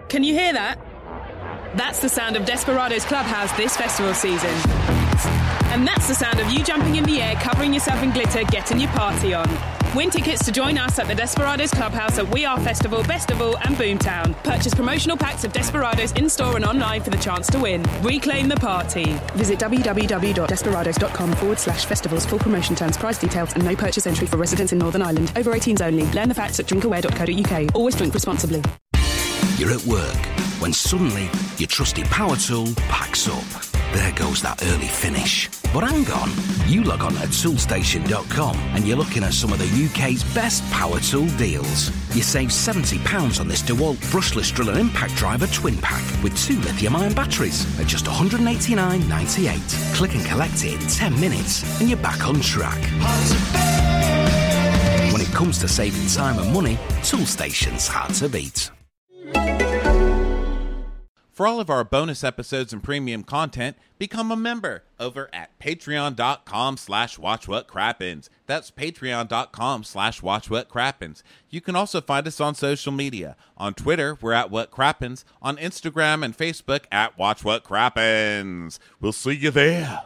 Can you hear that? That's the sound of Desperados Clubhouse this festival season. And that's the sound of you jumping in the air, covering yourself in glitter, getting your party on. Win tickets to join us at the Desperados Clubhouse at We Are Festival, Bestival and Boomtown. Purchase promotional packs of Desperados in-store and online for the chance to win. Reclaim the party. Visit www.desperados.com/festivals. Full promotion terms, price details and no purchase entry for residents in Northern Ireland. Over 18s only. Learn the facts at drinkaware.co.uk. Always drink responsibly. You're at work when suddenly your trusty power tool packs up. There goes that early finish. But hang on, you log on at toolstation.com and you're looking at some of the UK's best power tool deals. You save £70 on this DeWalt brushless drill and impact driver twin pack with 2 lithium-ion batteries at just £189.98. Click and collect it in 10 minutes and you're back on track. When it comes to saving time and money, Toolstation's hard to beat. For all of our bonus episodes and premium content, become a member over at patreon.com/watchwhatcrappens. That's patreon.com/watchwhatcrappens. You can also find us on social media. On Twitter, we're at WhatCrappens. On Instagram and Facebook at WatchWhatCrappens. We'll see you there.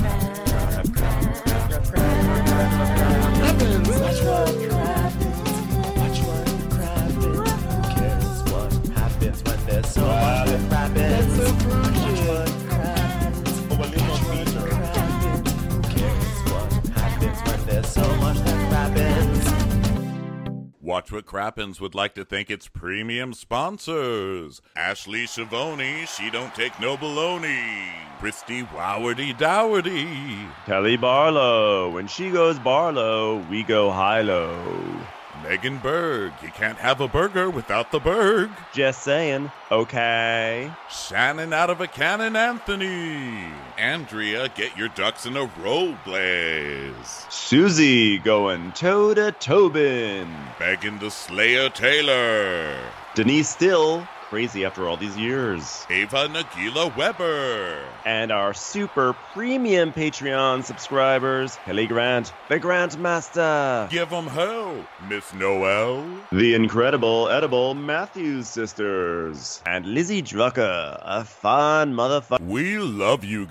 Watch What Crappens would like to thank its premium sponsors. Ashley Shavoni, she don't take no baloney. Christy Wowardy Dowardy. Kelly Barlow, when she goes Barlow, we go high-low. Megan Berg, you can't have a burger without the Berg. Just saying, okay. Shannon out of a cannon Anthony. Andrea, get your ducks in a row, Blaze. Susie going toe to Tobin. Megan the Slayer Taylor. Denise Still, crazy after all these years. Ava Nagila Weber. And our super premium Patreon subscribers, Kelly Grant, the Grantmaster. Give 'em hell, Miss Noel. The incredible Edible Matthews sisters. And Lizzie Drucker, a fun motherfucker. We love you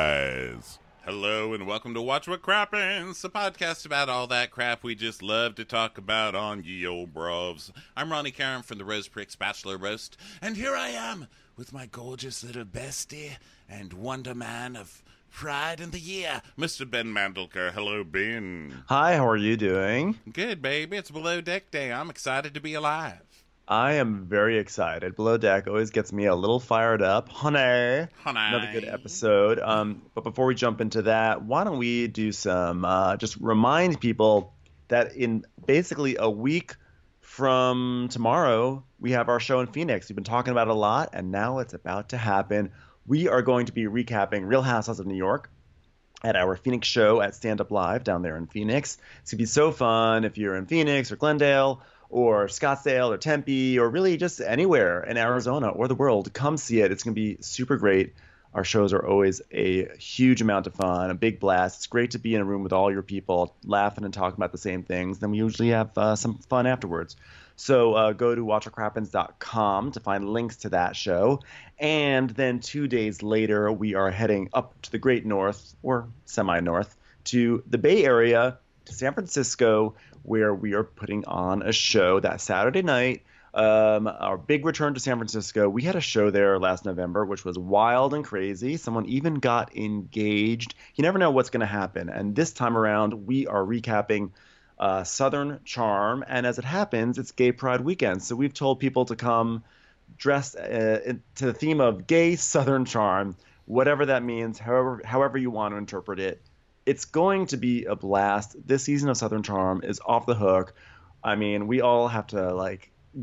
guys. Hello and welcome to Watch What Crappens, a podcast about all that crap we just love to talk about on ye old brovs. I'm Ronnie Karen from the Rose Pricks Bachelor Roast, and here I am with my gorgeous little bestie and wonder man of pride in the year, Mr. Ben Mandelker. Hello, Ben. Hi, how are you doing? Good, baby. It's Below Deck Day. I'm excited to be alive. I am very excited. Below Deck always gets me a little fired up. Honey. Another good episode. But before we jump into that, why don't we do some, just remind people that in basically a week from tomorrow, we have our show in Phoenix. We've been talking about it a lot, and now it's about to happen. We are going to be recapping Real Housewives of New York at our Phoenix show at Stand Up Live down there in Phoenix. It's going to be so fun if you're in Phoenix or Glendale or Scottsdale or Tempe or really just anywhere in Arizona or the world. Come see it. It's going to be super great. Our shows are always a huge amount of fun, a big blast. It's great to be in a room with all your people laughing and talking about the same things. Then we usually have some fun afterwards. So go to watchwhatcrappens.com to find links to that show. And then 2 days later, we are heading up to the Great North, or semi-north, to the Bay Area, to San Francisco, where we are putting on a show that Saturday night. Our big return to San Francisco. We had a show there last November, which was wild and crazy. Someone even got engaged. You never know what's going to happen. And this time around, we are recapping Southern Charm. And as it happens, it's Gay Pride weekend. So we've told people to come dressed to the theme of Gay Southern Charm, whatever that means, however you want to interpret it. It's going to be a blast. This season of Southern Charm is off the hook. I mean, we all have to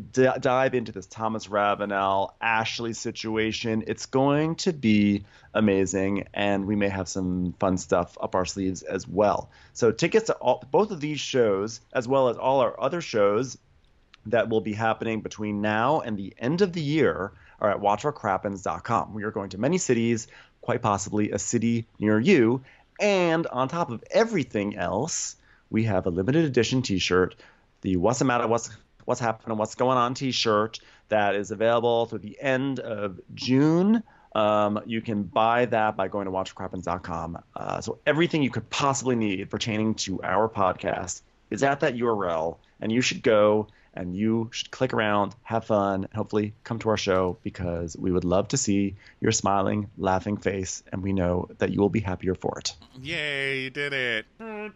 dive into this Thomas Ravenel, Ashley situation. It's going to be amazing, and we may have some fun stuff up our sleeves as well. So tickets to both of these shows, as well as all our other shows that will be happening between now and the end of the year, are at watchwhatcrappens.com. We are going to many cities, quite possibly a city near you. And on top of everything else, we have a limited edition t-shirt, the What's the Matter, What's What's Happening, What's Going On t-shirt that is available through the end of June. You can buy that by going to watchwhatcrappens.com. So everything you could possibly need pertaining to our podcast is at that URL, and you should go and you should click around, have fun, and hopefully come to our show because we would love to see your smiling, laughing face, and we know that you will be happier for it. Yay, you did it. Dun,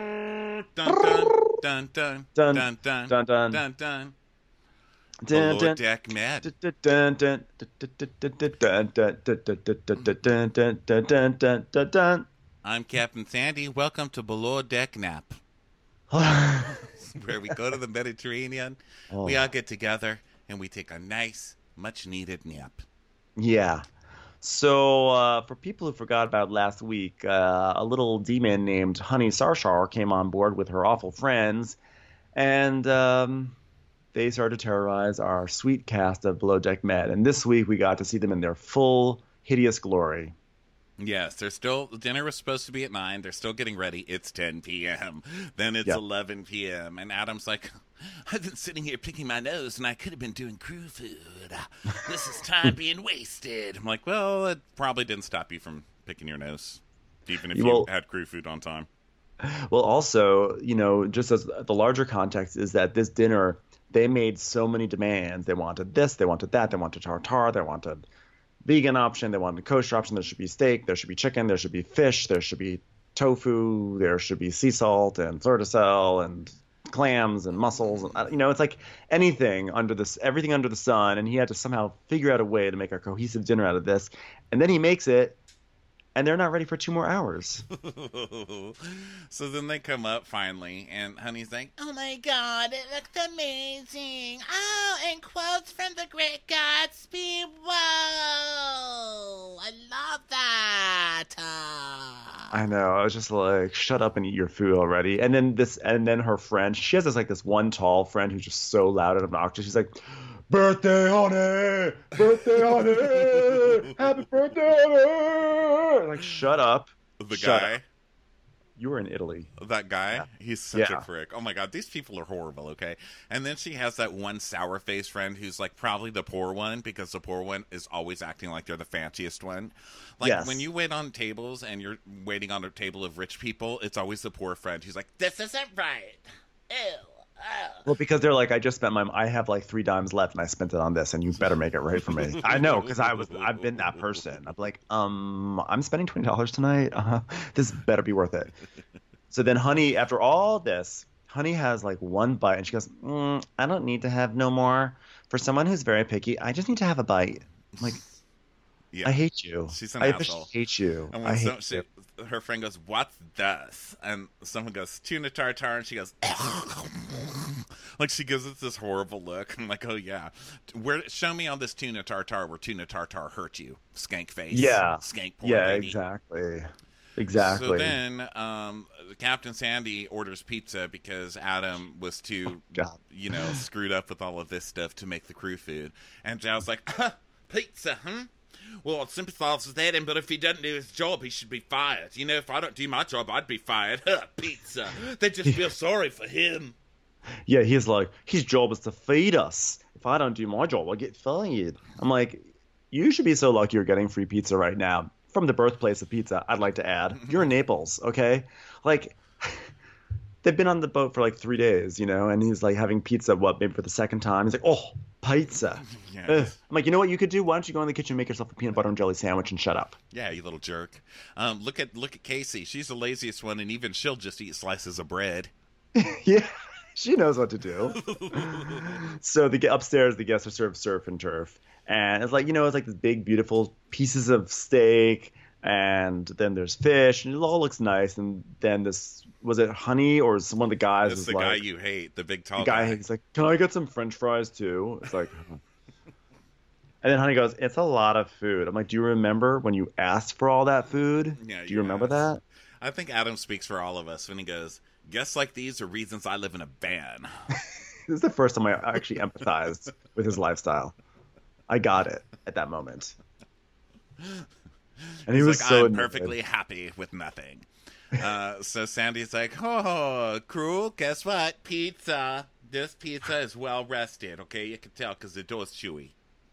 dun, dun, dun, dun, dun, dun, dun, dun, dun. Below Deck Med. I'm Captain Sandy. Welcome to Below Deck Nap. Where we go to the Mediterranean, we all get together, and we take a nice, much-needed nap. Yeah. So for people who forgot about last week, a little demon named Honey Sarshar came on board with her awful friends, and they started to terrorize our sweet cast of Below Deck Med. And this week we got to see them in their full, hideous glory. Yes, dinner was supposed to be at 9. They're still getting ready. It's 10 p.m. Then it's 11 p.m. And Adam's like, I've been sitting here picking my nose, and I could have been doing crew food. This is time being wasted. I'm like, well, it probably didn't stop you from picking your nose, even if you had crew food on time. Well, also, just as the larger context is that this dinner, they made so many demands. They wanted this, they wanted that, they wanted tartare, they wanted vegan option, they wanted a kosher option. There should be steak, there should be chicken, there should be fish, there should be tofu, there should be sea salt and fleur de sel and clams and mussels. And, it's like everything under the sun. And he had to somehow figure out a way to make a cohesive dinner out of this. And then he makes it, and they're not ready for 2 more hours. So then they come up finally, and Honey's like, oh my God, it looks amazing. Oh, and quotes from the Great Gatsby. Whoa, I love that. I know. I was just like, shut up and eat your food already. And then her friend, she has this one tall friend who's just so loud and obnoxious. She's like, birthday, honey! Birthday, honey! Happy birthday, honey! Like, shut up. Shut up. You were in Italy. That guy? Yeah. He's such a prick. Oh my God, these people are horrible, okay? And then she has that one sour-faced friend who's like probably the poor one, because the poor one is always acting like they're the fanciest one. Like when you wait on tables and you're waiting on a table of rich people, it's always the poor friend who's like, this isn't right. Ew. Well, because they're like, I have like 3 dimes left and I spent it on this, and you better make it right for me. I know, because I've been that person. I'm like, I'm spending $20 tonight. This better be worth it. So then Honey, after all this, Honey has like one bite and she goes, I don't need to have no more. For someone who's very picky, I just need to have a bite. I'm like, I hate you. She's an asshole. I hate you. And when her friend goes, what's this? And someone goes, tuna tartare, and she goes, like she gives us this horrible look. I'm like, oh yeah, show me on this tuna tartare where tuna tartare hurt you, skank face. Yeah, skank poor lady. Exactly. So then Captain Sandy orders pizza because Adam was too, screwed up with all of this stuff to make the crew food. And Zhao's like, pizza, huh? Well, I'd sympathize with Adam, but if he doesn't do his job, he should be fired. If I don't do my job, I'd be fired. Pizza. They just feel sorry for him. Yeah, he's like, his job is to feed us. If I don't do my job, I'll get fired. I'm like, you should be so lucky you're getting free pizza right now. From the birthplace of pizza, I'd like to add. You're in Naples, okay? Like, they've been on the boat for like 3 days, and he's like having pizza, maybe for the second time. He's like, oh, pizza. Yes. I'm like, you know what you could do? Why don't you go in the kitchen and make yourself a peanut butter and jelly sandwich and shut up? Yeah, you little jerk. Look at Casey. She's the laziest one, and even she'll just eat slices of bread. Yeah, she knows what to do. So upstairs, the guests are served surf and turf. And it's like, it's like these big, beautiful pieces of steak, and then there's fish, and it all looks nice. And then was it Honey or one of the guys? It's the guy you hate, the big tall guy. He's like, can I get some French fries too? It's like, and then Honey goes, it's a lot of food. I'm like, do you remember when you asked for all that food? Yeah. Do you remember that? I think Adam speaks for all of us when he goes, guests like these are reasons I live in a van. This is the first time I actually empathized with his lifestyle. I got it at that moment. And he was like, so I'm perfectly happy with nothing. So Sandy's like, oh, cruel, guess what? Pizza. This pizza is well rested, okay? You can tell because the dough's chewy.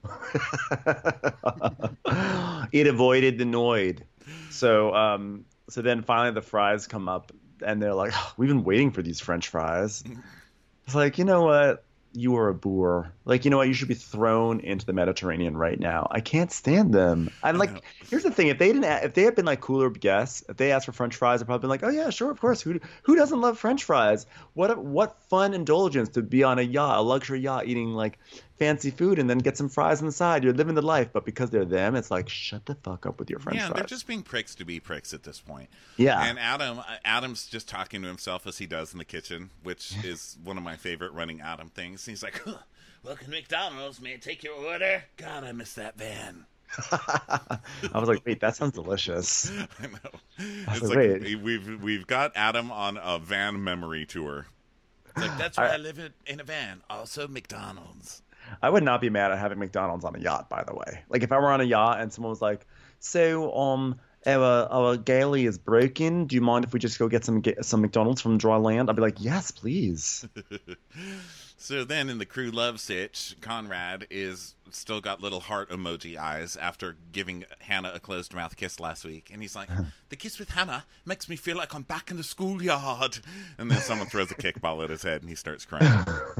It avoided the Noid. So then finally the fries come up, and they're like, oh, we've been waiting for these French fries. It's like, you know what? You are a boor. Like, you know what? You should be thrown into the Mediterranean right now. I can't stand them. I'm like, here's the thing: if they had been like cooler guests, if they asked for French fries, I'd probably been like, oh yeah, sure, of course. Who doesn't love French fries? What fun indulgence to be on a luxury yacht, eating like fancy food and then get some fries on the side. You're living the life. But because they're them, it's like, shut the fuck up with your French fries. Yeah, they're just being pricks to be pricks at this point. Yeah. And Adam's just talking to himself as he does in the kitchen, which is one of my favorite running Adam things. He's like, welcome to McDonald's. May I take your order? God, I miss that van. I was like, wait, that sounds delicious. I know. It's like we've got Adam on a van memory tour. It's like, that's why I live in a van. Also McDonald's. I would not be mad at having McDonald's on a yacht, by the way. Like, if I were on a yacht and someone was like, so, our galley is broken. Do you mind if we just go get some McDonald's from dry land? I'd be like, yes, please. So then in the crew love sitch, Conrad is still got little heart emoji eyes after giving Hannah a closed mouth kiss last week. And he's like, the kiss with Hannah makes me feel like I'm back in the schoolyard. And then someone throws a kickball at his head and he starts crying.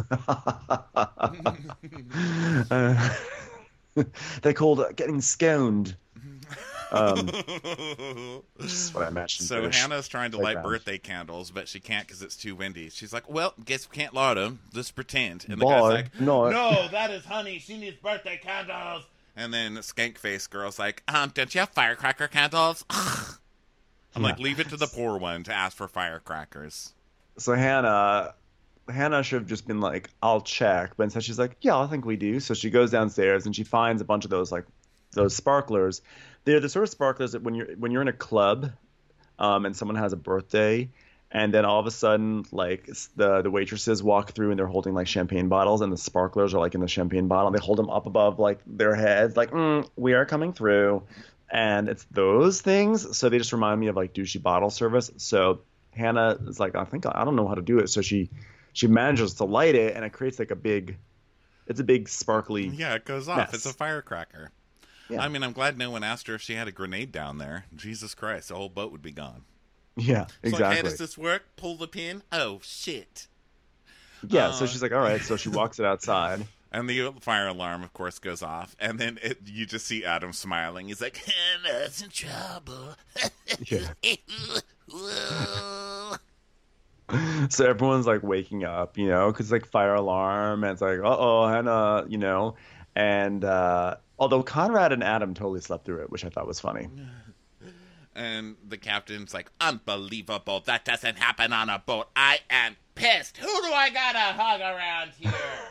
They called it getting sconed. Just what I imagined. So Hannah's trying to light birthday candles, but she can't because it's too windy. She's like, well, guess we can't light them. Just pretend. And the guy's like, no, that is honey. She needs birthday candles. And then Skank Face Girl's like, don't you have firecracker candles? I'm like, leave it to the poor one to ask for firecrackers. So Hannah should have just been like, I'll check. But instead she's like, yeah, I think we do. So she goes downstairs and she finds a bunch of those sparklers. They're the sort of sparklers that when you're in a club, and someone has a birthday, and then all of a sudden, like, the waitresses walk through and they're holding like champagne bottles, and the sparklers are like in the champagne bottle. And they hold them up above like their heads, like, we are coming through, and it's those things. So they just remind me of like douchey bottle service. So Hannah is like, I don't know how to do it. So she manages to light it, and it creates like it's a big sparkly. Yeah, it goes off. Mess. It's a firecracker. Yeah. I mean, I'm glad no one asked her if she had a grenade down there. Jesus Christ, the whole boat would be gone. Yeah, exactly. So, hey, does this work? Pull the pin? Oh, shit. Yeah, so she's like, all right. So she walks it outside. And the fire alarm, of course, goes off. And then you just see Adam smiling. He's like, Hannah's in trouble. So everyone's like waking up, because like fire alarm. And it's like, uh-oh, Hannah, And although Conrad and Adam totally slept through it, which I thought was funny. And the captain's like, unbelievable. That doesn't happen on a boat. I am pissed. Who do I gotta hug around here?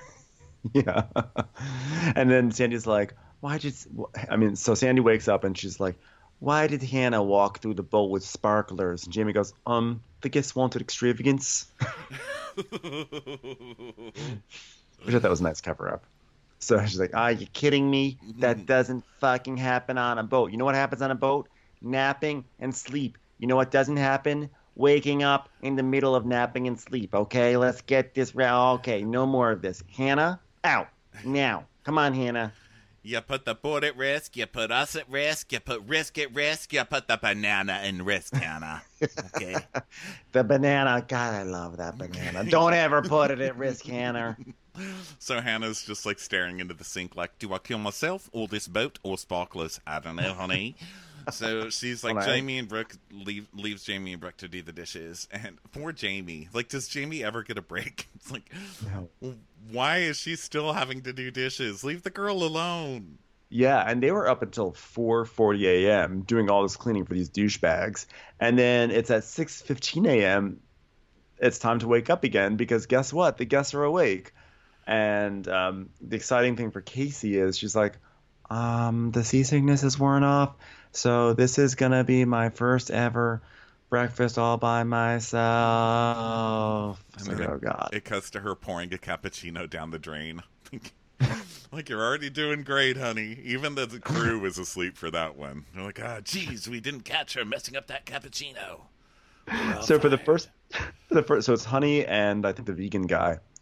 Yeah. And then Sandy's like, so Sandy wakes up and she's like, why did Hannah walk through the boat with sparklers? And Jamie goes, the guests wanted extravagance. Which I thought was a nice cover-up. So she's like, are you kidding me? That doesn't fucking happen on a boat. You know what happens on a boat? Napping and sleep. You know what doesn't happen? Waking up in the middle of napping and sleep. Okay, let's get this right. Okay, no more of this. Hannah, out. Now. Come on, Hannah. You put the boat at risk. You put us at risk. You put risk at risk. You put the banana in risk, Hannah. Okay? The banana. God, I love that banana. Don't ever put it at risk, Hannah. So Hannah's just like staring into the sink like, do I kill myself or this boat or sparklers? I don't know, honey. So she's like, Jamie and Brooke leaves Jamie and Brooke to do the dishes. And poor Jamie. Like, does Jamie ever get a break? It's like, why is she still having to do dishes? Leave the girl alone. Yeah, and they were up until 4:40 a.m. doing all this cleaning for these douchebags. And then it's at 6:15 a.m. It's time to wake up again because guess what? The guests are awake. And the exciting thing for Casey is she's like, the seasickness is worn off. So this is going to be my first ever breakfast all by myself. Like, oh, God. It cuts to her pouring a cappuccino down the drain. Like, you're already doing great, honey. Even the crew was asleep for that one. They're like, geez, we didn't catch her messing up that cappuccino. So for the first, so it's Honey and I think the vegan guy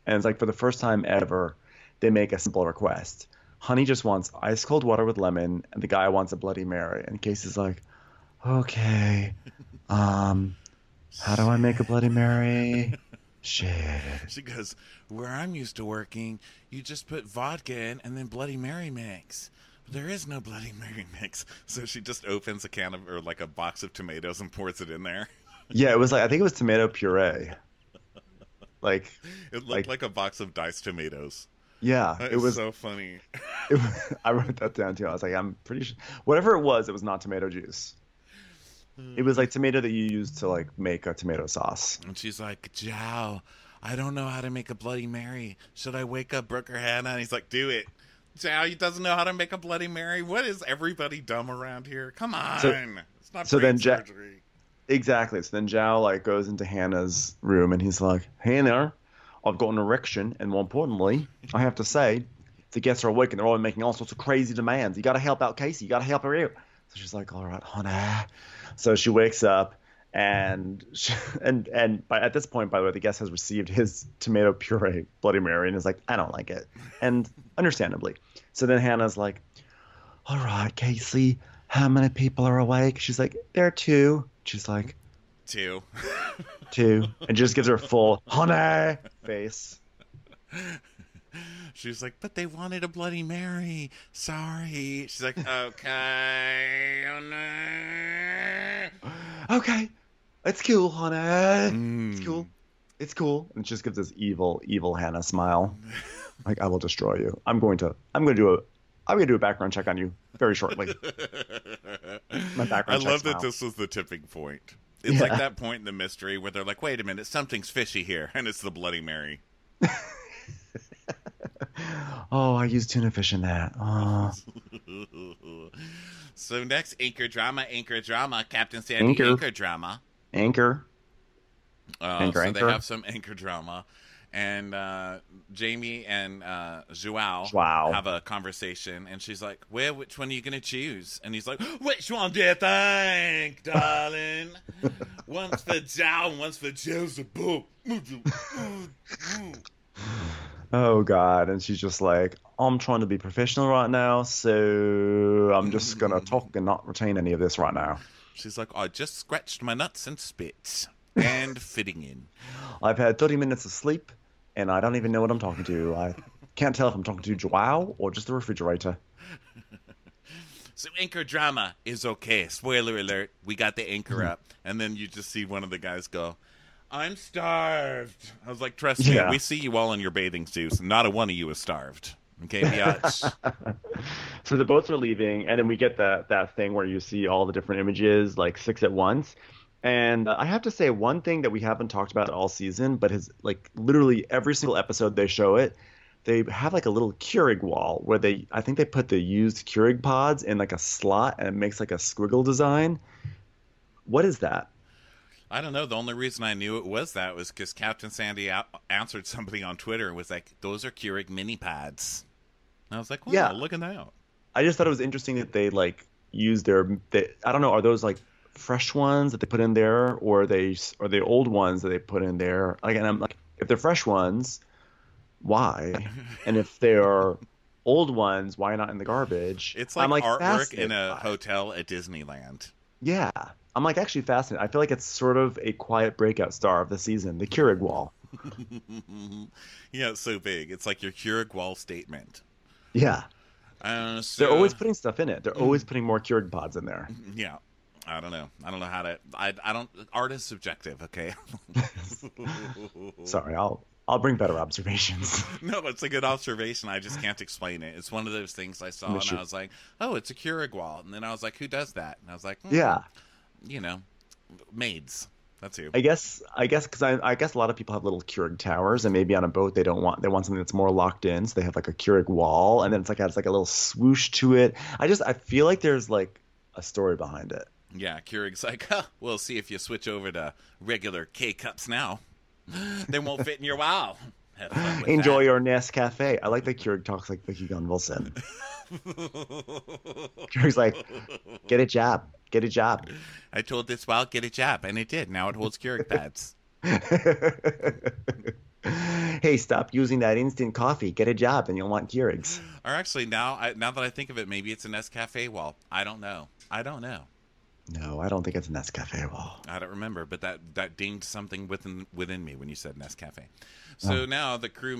And it's like for the first time ever, they make a simple request. Honey just wants ice cold water with lemon, and the guy wants a Bloody Mary. And Casey's like, okay, how do I make a Bloody Mary? Shit. She goes, where I'm used to working, you just put vodka in and then Bloody Mary mix. There is no Bloody Mary mix. So she just opens a can of, or like a box of tomatoes and pours it in there. Yeah, it was like, I think it was tomato puree. Like it looked like a box of diced tomatoes. Yeah, it was so funny. I wrote that down too. I was like, I'm pretty sure whatever it was not tomato juice. It was like tomato that you use to like make a tomato sauce. And she's like, Jow, I don't know how to make a Bloody Mary. Should I wake up Brooker Hannah? And he's like, do it. Jow, he doesn't know how to make a Bloody Mary. What is everybody dumb around here? Come on. It's not brain surgery. Exactly. So then Jow like goes into Hannah's room and he's like, Hannah, I've got an erection, and more importantly, I have to say, the guests are awake and they're all making all sorts of crazy demands. You got to help out Casey. You got to help her out. So she's like, all right, honey. So she wakes up, and at this point, by the way, the guest has received his tomato puree Bloody Mary and is like, I don't like it, and understandably. So then Hannah's like, all right, Casey, how many people are awake? She's like, there are 2. She's like, 2. 2, and just gives her a full honey face. She's like, but they wanted a Bloody Mary. Sorry. She's like, okay. Oh, no. Okay. It's cool, honey. It's cool. It's cool. And just gives this evil, evil Hannah smile. Like, I will destroy you. I'm going to do a background check on you very shortly. My background check. I love that this was the tipping point. It's like that point in the mystery where they're like, wait a minute, something's fishy here. And it's the Bloody Mary. Oh, I used tuna fish in that. Oh. So next, anchor drama, Captain Sandy, anchor drama. Anchor. So they have some anchor drama. And Jamie and Joao have a conversation, and she's like, well, which one are you going to choose? And he's like, which one do you think, darling? One's for Joao and one's for Joseph. Oh, God. And she's just like, I'm trying to be professional right now, so I'm just going to talk and not retain any of this right now. She's like, I just scratched my nuts and spits and fitting in. I've had 30 minutes of sleep, and I don't even know what I'm talking to. I can't tell if I'm talking to Joao or just the refrigerator. So anchor drama is okay. Spoiler alert, we got the anchor up. And then you just see one of the guys go, I'm starved. I was like, trust me, we see you all in your bathing suits. Not a one of you is starved. Okay, biatch. So the boats are leaving, and then we get that thing where you see all the different images, like 6 at once. And I have to say, one thing that we haven't talked about all season, but has like literally every single episode they show it, they have like a little Keurig wall where I think they put the used Keurig pods in like a slot, and it makes like a squiggle design. What is that? I don't know. The only reason I knew it was because Captain Sandy answered somebody on Twitter and was like, those are Keurig mini pads. And I was like, well, look at that. I just thought it was interesting that they like use I don't know, are those like fresh ones that they put in there, or are they old ones that they put in there? Again, I'm like, if they're fresh ones, why? And if they're old ones, why not in the garbage? It's like artwork in a hotel at Disneyland. Yeah. I'm like actually fascinated. I feel like it's sort of a quiet breakout star of the season, the Keurig wall. Yeah, it's so big. It's like your Keurig wall statement. Yeah. So... They're always putting stuff in it. They're always putting more Keurig pods in there. Yeah. I don't know how to. I don't. Art is subjective. Okay. Sorry, I'll bring better observations. No, it's a good observation. I just can't explain it. It's one of those things I saw, and I was like, oh, it's a Keurig wall. And then I was like, who does that? And I was like, yeah. You know, maids. That's who. I guess because I guess a lot of people have little Keurig towers, and maybe on a boat they want something that's more locked in, so they have like a Keurig wall, and then it has like a little swoosh to it. I feel like there's like a story behind it. Yeah, Keurig's like, we'll see if you switch over to regular K cups now. They won't fit in your wow. Enjoy your Nescafe. I like that Keurig talks like Vicky Gunvalson. Keurig's like, get a job. Get a job. I told this wow, get a job, and it did. Now it holds Keurig pads. Hey, stop using that instant coffee. Get a job, and you'll want Keurigs. Or actually, now that I think of it, maybe it's a Nescafe wall. I don't know. No, I don't think it's a Nescafe wall. I don't remember, but that dinged something within me when you said Nescafe. So now the crew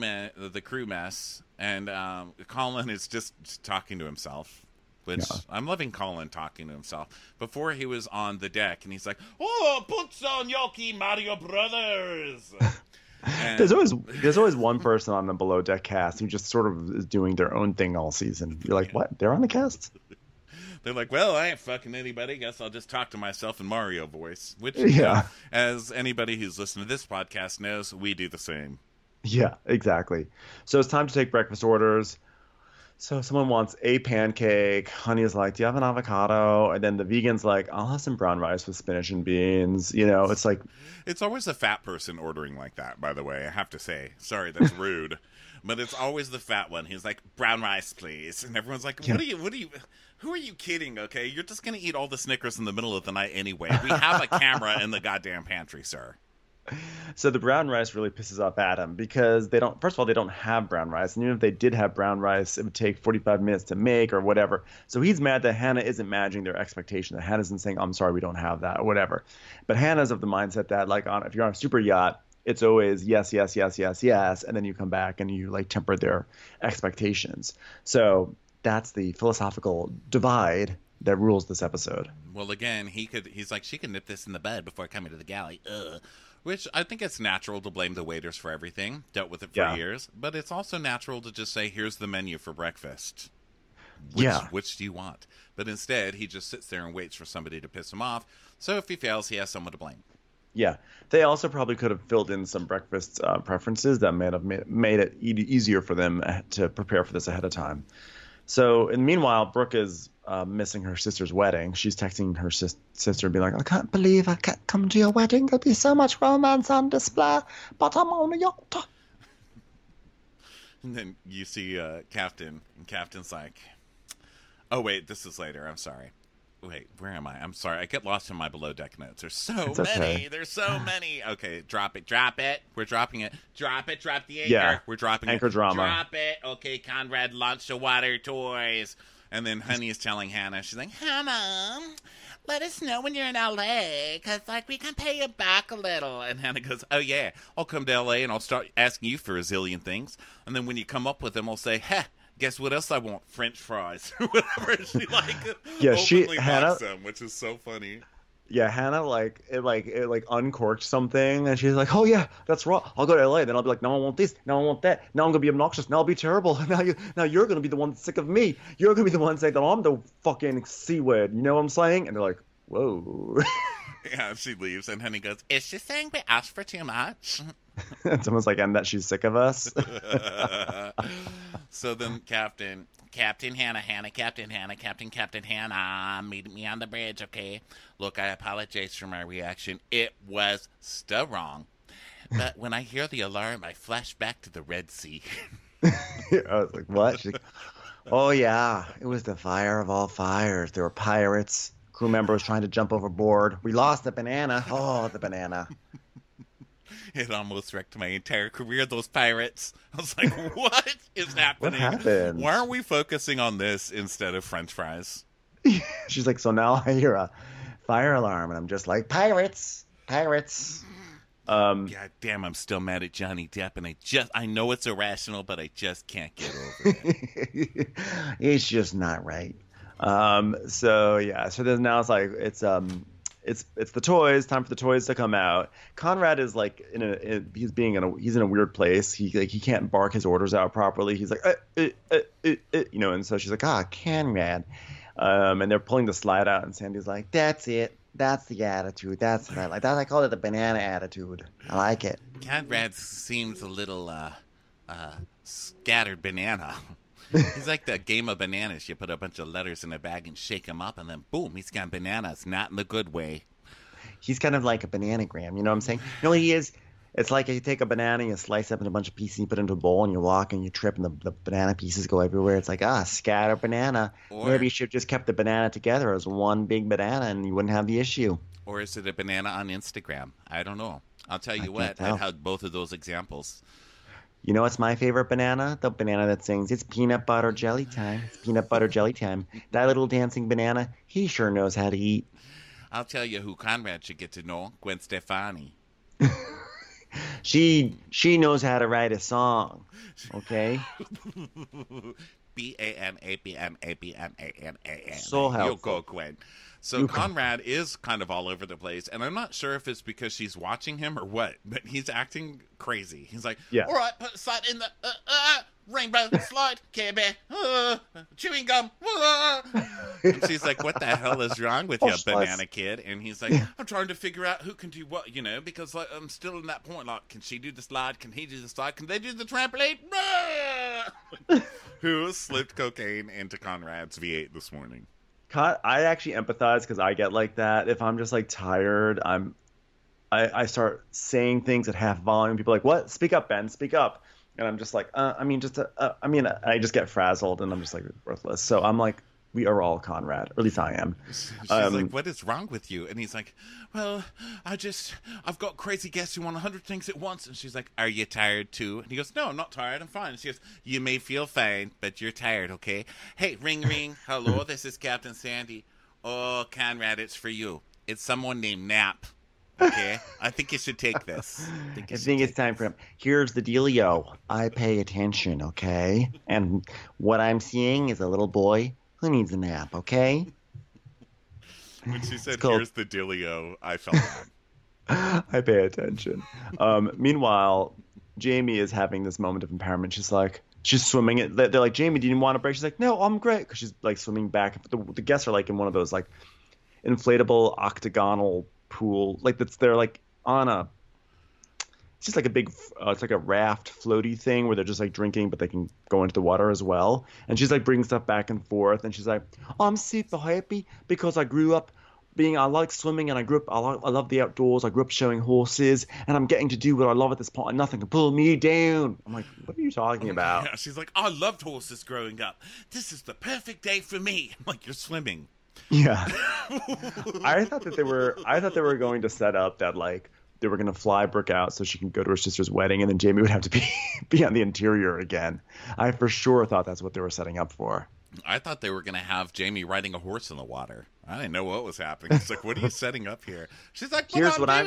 mess, and Colin is just talking to himself, which I'm loving Colin talking to himself. Before he was on the deck, and he's like, "Oh, put on Yoki Mario Brothers." And there's always one person on the Below Deck cast who just sort of is doing their own thing all season. You're like, what? They're on the cast? They're like, well, I ain't fucking anybody. Guess I'll just talk to myself in Mario voice. Which, as anybody who's listened to this podcast knows, we do the same. Yeah, exactly. So it's time to take breakfast orders. So someone wants a pancake. Honey's like, do you have an avocado? And then the vegan's like, I'll have some brown rice with spinach and beans. You know, it's like... It's always a fat person ordering like that, by the way, I have to say. Sorry, that's rude. But it's always the fat one. He's like, brown rice, please. And everyone's like, who are you kidding, okay? You're just going to eat all the Snickers in the middle of the night anyway. We have a camera in the goddamn pantry, sir. So the brown rice really pisses off Adam because they don't have brown rice. And even if they did have brown rice, it would take 45 minutes to make or whatever. So he's mad that Hannah isn't managing their expectation. That Hannah isn't saying, I'm sorry, we don't have that or whatever. But Hannah's of the mindset that, like, if you're on a super yacht, it's always yes, yes, yes, yes, yes. And then you come back and you, like, temper their expectations. So that's the philosophical divide that rules this episode. Well, again, he's like, she can nip this in the bud before coming to the galley. Which I think it's natural to blame the waiters for everything. Dealt with it for years. But it's also natural to just say, here's the menu for breakfast. Which do you want? But instead, he just sits there and waits for somebody to piss him off. So if he fails, he has someone to blame. Yeah. They also probably could have filled in some breakfast preferences that may have made it easier for them to prepare for this ahead of time. So, and meanwhile, Brooke is missing her sister's wedding. She's texting her sister and being like, I can't believe I can't come to your wedding. There'll be so much romance on display, but I'm on a yacht. And then you see Captain, and Captain's like, oh, wait, this is later. I'm sorry. Wait, where am I? I'm sorry. I get lost in my Below Deck notes. There's so many. Okay. There's so many. Okay, drop it. We're dropping it. Drop the anchor. Yeah. We're dropping anchor drama. Drop it. Okay, Conrad launched the water toys. And then Honey is telling Hannah, she's like, Hannah, let us know when you're in L.A., because, like, we can pay you back a little. And Hannah goes, oh, yeah, I'll come to L.A. and I'll start asking you for a zillion things. And then when you come up with them, I'll say, heh. Guess what else I want? French fries. Whatever. She Hannah, them, which is so funny. Yeah, Hannah it uncorked something and she's like, oh yeah, that's raw. I'll go to LA. Then I'll be like, no, I want this. Now I want that. Now I'm gonna be obnoxious. Now I'll be terrible. Now you're gonna be the one that's sick of me. You're gonna be the one saying that I'm the fucking C word. You know what I'm saying? And they're like, whoa. Yeah, she leaves and Honey goes, is she saying we asked for too much? It's almost like, and that she's sick of us. So then Captain Hannah, Captain Hannah, meet me on the bridge, okay? Look, I apologize for my reaction. It was still wrong. But when I hear the alarm, I flash back to the Red Sea. I was like, what? She's like, oh, yeah, it was the fire of all fires. There were pirates. Crew member was trying to jump overboard. We lost the banana. Oh, the banana. It almost wrecked my entire career, those pirates. I was like, what is happening? What happened? Why aren't we focusing on this instead of French fries? She's like, so now I hear a fire alarm, and I'm just like, pirates. God damn, I'm still mad at Johnny Depp, and I know it's irrational, but I just can't get over it. It's just not right. So then now it's like, it's the toys. Time for the toys to come out. Conrad is like he's in a weird place. He can't bark his orders out properly. He's like, and so she's like, Conrad, and they're pulling the slide out, and Sandy's like, that's it. That's the attitude. That's what I like. I call it the banana attitude. I like it. Conrad seems a little scattered banana. He's like the game of bananas. You put a bunch of letters in a bag and shake them up, and then boom, he's got bananas. Not in the good way. He's kind of like a bananagram. You know what I'm saying? You know what he is? It's like you take a banana, you slice up in a bunch of pieces, you put it into a bowl, and you walk and you trip, and the banana pieces go everywhere. It's like, scatter banana. Or maybe you should have just kept the banana together as one big banana, and you wouldn't have the issue. Or is it a banana on Instagram? I don't know. I'll tell you what, I'd hug both of those examples. You know what's my favorite banana? The banana that sings, "It's peanut butter jelly time. It's peanut butter jelly time." That little dancing banana, he sure knows how to eat. I'll tell you who Conrad should get to know, Gwen Stefani. She knows how to write a song, okay? BANABNABNANAN. So helpful. You'll go, Gwen. So Conrad is kind of all over the place, and I'm not sure if it's because she's watching him or what, but he's acting crazy. He's like, all right, put a slide in the rainbow slide, Care Bear, chewing gum. And she's like, what the hell is wrong with you, banana kid? And he's like, I'm trying to figure out who can do what, because like I'm still in that point. Like, can she do the slide? Can he do the slide? Can they do the trampoline? Who slipped cocaine into Conrad's V8 this morning? I actually empathize because I get like that. If I'm just like tired, I start saying things at half volume. People are like, "What? Speak up, Ben. Speak up." And I'm just like, I just get frazzled and I'm just like worthless. So I'm like, we are all Conrad, or at least I am. She's like, what is wrong with you? And he's like, well, I've got crazy guests who want 100 things at once. And she's like, are you tired too? And he goes, no, I'm not tired. I'm fine. And she goes, you may feel fine, but you're tired, okay? Hey, ring, ring. Hello, this is Captain Sandy. Oh, Conrad, it's for you. It's someone named Nap. Okay, I think you should take this. I think it's time for him. Here's the dealio. I pay attention, okay? And what I'm seeing is a little boy who needs a nap, okay? When she said, here's the dealio, I felt bad. I pay attention. Meanwhile, Jamie is having this moment of empowerment. She's swimming. They're like, Jamie, do you want a break? She's like, no, I'm great. Because she's like swimming back. The guests are like in one of those like inflatable octagonal pool. Like they're like on a, it's just like a big, it's like a raft floaty thing where they're just like drinking, but they can go into the water as well. And she's like bringing stuff back and forth. And she's like, oh, I'm super happy because I grew up I like swimming and I love the outdoors. I grew up showing horses and I'm getting to do what I love at this point and nothing can pull me down. I'm like, what are you talking about? Yeah, she's like, I loved horses growing up. This is the perfect day for me. I'm like, you're swimming. Yeah. I thought they were going to set up that like they were going to fly Brooke out so she can go to her sister's wedding and then Jamie would have to be on the interior again. I for sure thought that's what they were setting up for. I thought they were going to have Jamie riding a horse in the water. I didn't know what was happening. It's like, what are you setting up here? She's like, I'm doing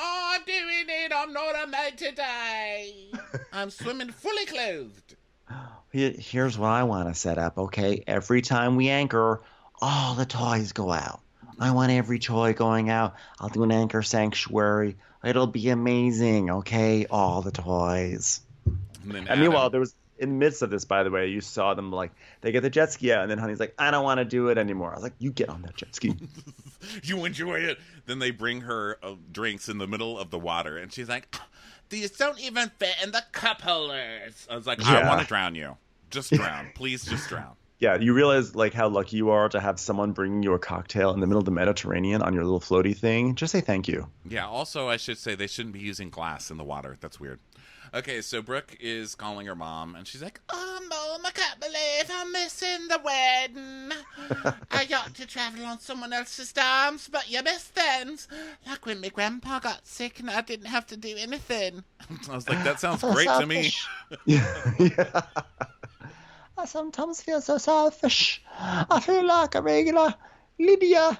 it. I'm not a maid today. I'm swimming fully clothed. Here's what I want to set up, okay? Every time we anchor, all the toys go out. I want every toy going out. I'll do an anchor sanctuary. It'll be amazing, okay? All the toys. And meanwhile, there was, in the midst of this, by the way, you saw them like, they get the jet ski out, and then Honey's like, I don't want to do it anymore. I was like, you get on that jet ski. You enjoy it. Then they bring her drinks in the middle of the water, and she's like, these don't even fit in the cup holders. I was like, I want to drown you. Just drown. Please just drown. Yeah, you realize like how lucky you are to have someone bringing you a cocktail in the middle of the Mediterranean on your little floaty thing. Just say thank you. Yeah, also I should say they shouldn't be using glass in the water. That's weird. Okay, so Brooke is calling her mom, and she's like, oh, Mom, I can't believe I'm missing the wedding. I got to travel on someone else's terms, but you missed things. Like when my grandpa got sick and I didn't have to do anything. I was like, that sounds great to me. Yeah. I sometimes feel so selfish. I feel like a regular Lydia.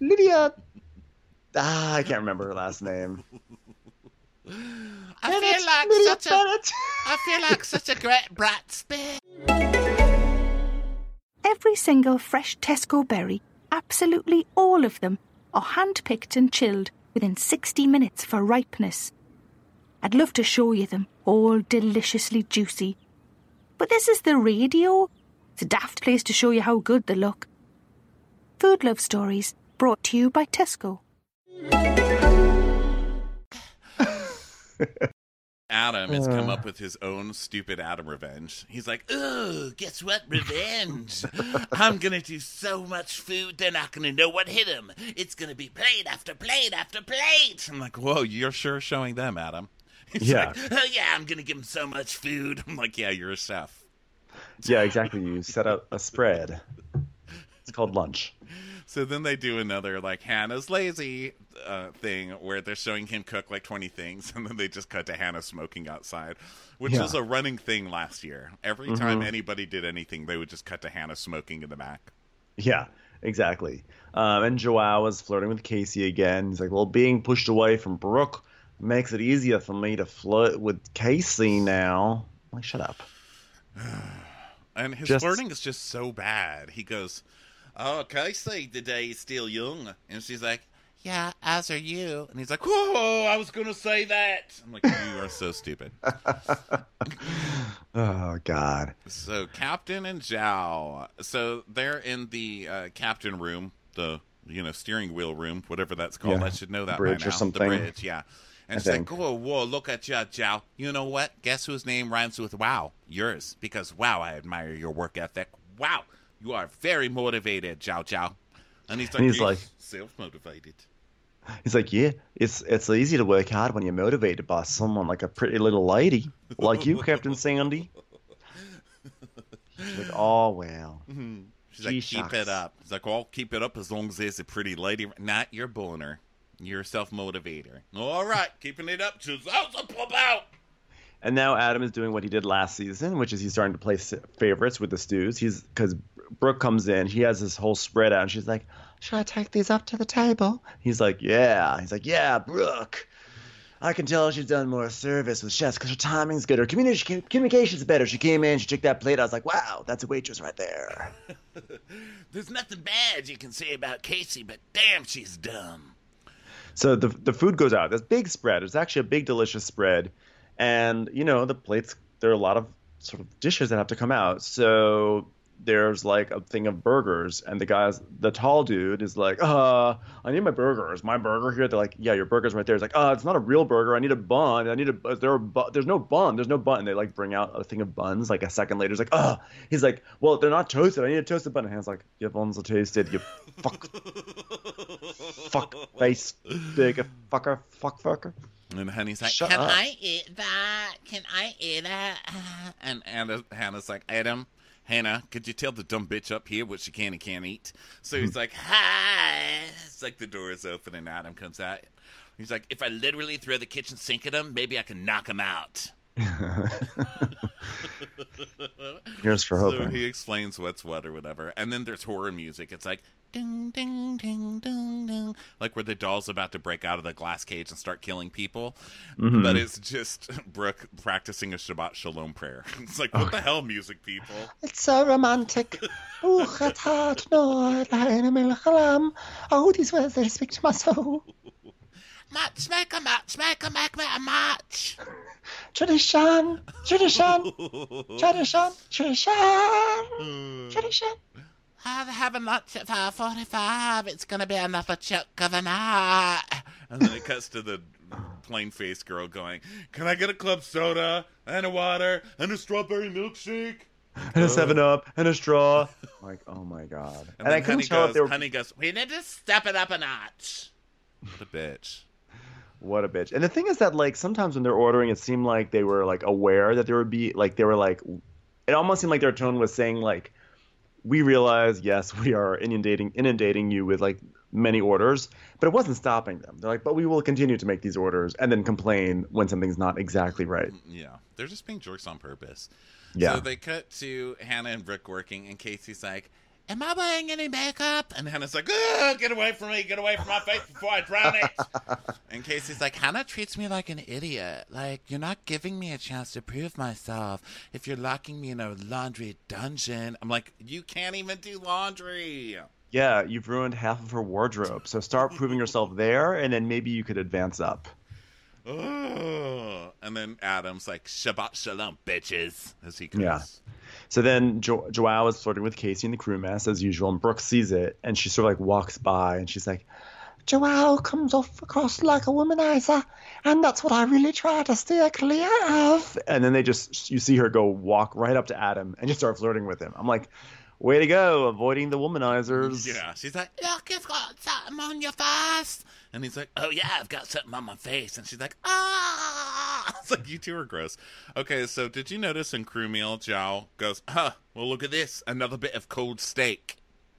I can't remember her last name. I feel like such a great brat spit. Every single fresh Tesco berry, absolutely all of them, are hand-picked and chilled within 60 minutes for ripeness. I'd love to show you them, all deliciously juicy. But this is the radio. It's a daft place to show you how good they look. Food Love Stories, brought to you by Tesco. Adam has come up with his own stupid Adam revenge. He's like, oh, guess what? Revenge. I'm going to do so much food, they're not going to know what hit him. It's going to be plate after plate after plate. I'm like, whoa, you're sure showing them, Adam. He's like, oh, yeah, I'm going to give him so much food. I'm like, yeah, you're a chef. Yeah, exactly. You set up a spread. It's called lunch. So then they do another, like, Hannah's lazy thing where they're showing him cook, like, 20 things, and then they just cut to Hannah smoking outside, which was a running thing last year. Every time anybody did anything, they would just cut to Hannah smoking in the back. Yeah, exactly. And Joao was flirting with Casey again. He's like, well, being pushed away from Brooke makes it easier for me to flirt with Casey now. I'm like, shut up. And his flirting is just so bad. He goes, oh, Casey today is still young. And she's like, yeah, as are you. And he's like, whoa, I was going to say that. I'm like, you are so stupid. Oh, God. So Captain and Zhao. So they're in the captain room, the steering wheel room, whatever that's called. I should know that bridge by now. Or something. The bridge, yeah. And she's like, oh, whoa, look at you, Zhao. You know what? Guess whose name rhymes with wow? Yours. Because, wow, I admire your work ethic. Wow, you are very motivated, Zhao Zhao. And he's like, self-motivated. He's like, yeah, it's easy to work hard when you're motivated by someone like a pretty little lady like you, Captain Sandy. She's like, oh, well. Mm-hmm. She's like, keep it up. He's like, well, keep it up as long as there's a pretty lady. Not your boner. You're a self-motivator. All right, keeping it up. Pop out. And now Adam is doing what he did last season, which is he's starting to play favorites with the stews. Because Brooke comes in, he has this whole spread out, and she's like, should I take these up to the table? He's like, yeah. He's like, yeah, Brooke. I can tell she's done more service with chefs because her timing's good. Her communication's better. She came in, she took that plate. I was like, wow, that's a waitress right there. There's nothing bad you can say about Casey, but damn, she's dumb. So the food goes out. This big spread. It's actually a big, delicious spread. And, the plates, there are a lot of sort of dishes that have to come out. So there's like a thing of burgers. And the tall dude is like, I need my burgers. My burger here. They're like, yeah, your burger's right there. It's like, it's not a real burger. I need a bun. There's no bun. There's no bun. And they like bring out a thing of buns. Like a second later, it's like, he's like, well, they're not toasted. I need a toasted bun. And Hannah's like, your buns are toasted. You fuck face big fucker. And Honey's like, Shut can up. I eat that? Can I eat it? And Hannah's like, Hannah, could you tell the dumb bitch up here what she can and can't eat? So he's like, hi. It's like the door is open and Adam comes out. He's like, if I literally throw the kitchen sink at him, maybe I can knock him out. Here's for hoping. So he explains what's what or whatever. And then there's horror music. It's like, ding, ding, ding, ding, ding. Like where the doll's about to break out of the glass cage and start killing people. Mm-hmm. But it's just Brooke practicing a Shabbat Shalom prayer. It's like, what the hell, music people? It's so romantic. Oh, these words, they speak to my soul. Match, make a match, make a match. Tradition. Having lunch at 5:45. It's gonna be another chunk of a night. And then it cuts to the plain-faced girl going, "Can I get a club soda and a water and a strawberry milkshake and a 7-Up and a straw?" Like, oh my god! And I couldn't tell if they were. Honey goes, "We need to step it up a notch." What a bitch. What a bitch. And the thing is that, like, sometimes when they're ordering, it seemed like they were, like, aware that there would be, like, they were, like, it almost seemed like their tone was saying, like, we realize, yes, we are inundating you with, like, many orders, but it wasn't stopping them. They're like, but we will continue to make these orders and then complain when something's not exactly right. Yeah. They're just being jerks on purpose. Yeah. So they cut to Hannah and Brooke working, and Casey's like, am I wearing any makeup? And Hannah's like, get away from me, get away from my face before I drown it. And Casey's like, Hannah treats me like an idiot. Like, you're not giving me a chance to prove myself if you're locking me in a laundry dungeon. I'm like, you can't even do laundry. Yeah, you've ruined half of her wardrobe. So start proving yourself there, and then maybe you could advance up. Oh. And then Adam's like, Shabbat Shalom, bitches, as he goes. Yeah. So then Joao is flirting with Casey in the crew mess, as usual, and Brooke sees it, and she sort of, like, walks by, and she's like, Joao comes across like a womanizer, and that's what I really try to steer clear of. And then you see her go walk right up to Adam and just start flirting with him. I'm like, way to go, avoiding the womanizers. Yeah, she's like, look, you've got something on your face. And he's like, oh, yeah, I've got something on my face. And she's like, ah. It's like, you two are gross. Okay, so did you notice in crew meal, Zhao goes, well, look at this, another bit of cold steak.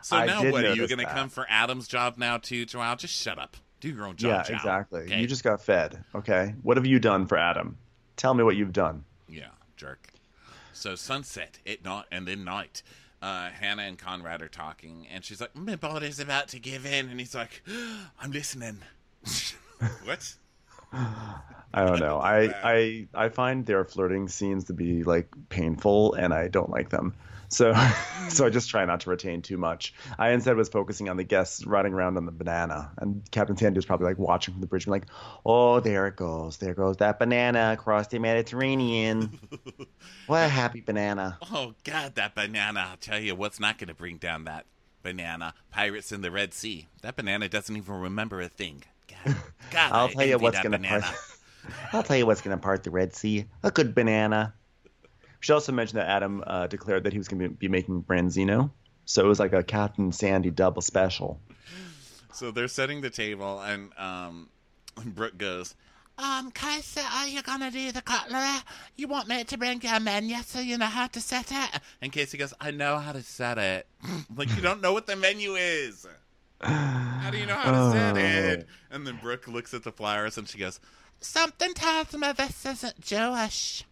So now what? Are you going to come for Adam's job now too, Joao? Just shut up. Do your own job, Yeah, exactly. Okay? You just got fed, okay? What have you done for Adam? Tell me what you've done. Yeah, jerk. So sunset, and then night. Hannah and Conrad are talking, and she's like, my body's about to give in. And he's like, I'm listening. What? I don't know. I find their flirting scenes to be, like, painful, and I don't like them. So I just try not to retain too much. I instead was focusing on the guests riding around on the banana. And Captain Sandy was probably like watching from the bridge and like, oh, there it goes. There goes that banana across the Mediterranean. What a happy banana. Oh, God, that banana. I'll tell you what's not going to bring down that banana. Pirates in the Red Sea. That banana doesn't even remember a thing. God, I'll tell you what's going to part the Red Sea. A good banana. She also mentioned that Adam declared that he was going to be making Branzino. So it was like a Captain Sandy double special. So they're setting the table, and Brooke goes, Casey, are you going to do the cutlery? You want me to bring you a menu so you know how to set it? And Casey goes, I know how to set it. Like, you don't know what the menu is. How do you know how to set it? And then Brooke looks at the flowers, and she goes, something tells me this isn't Jewish.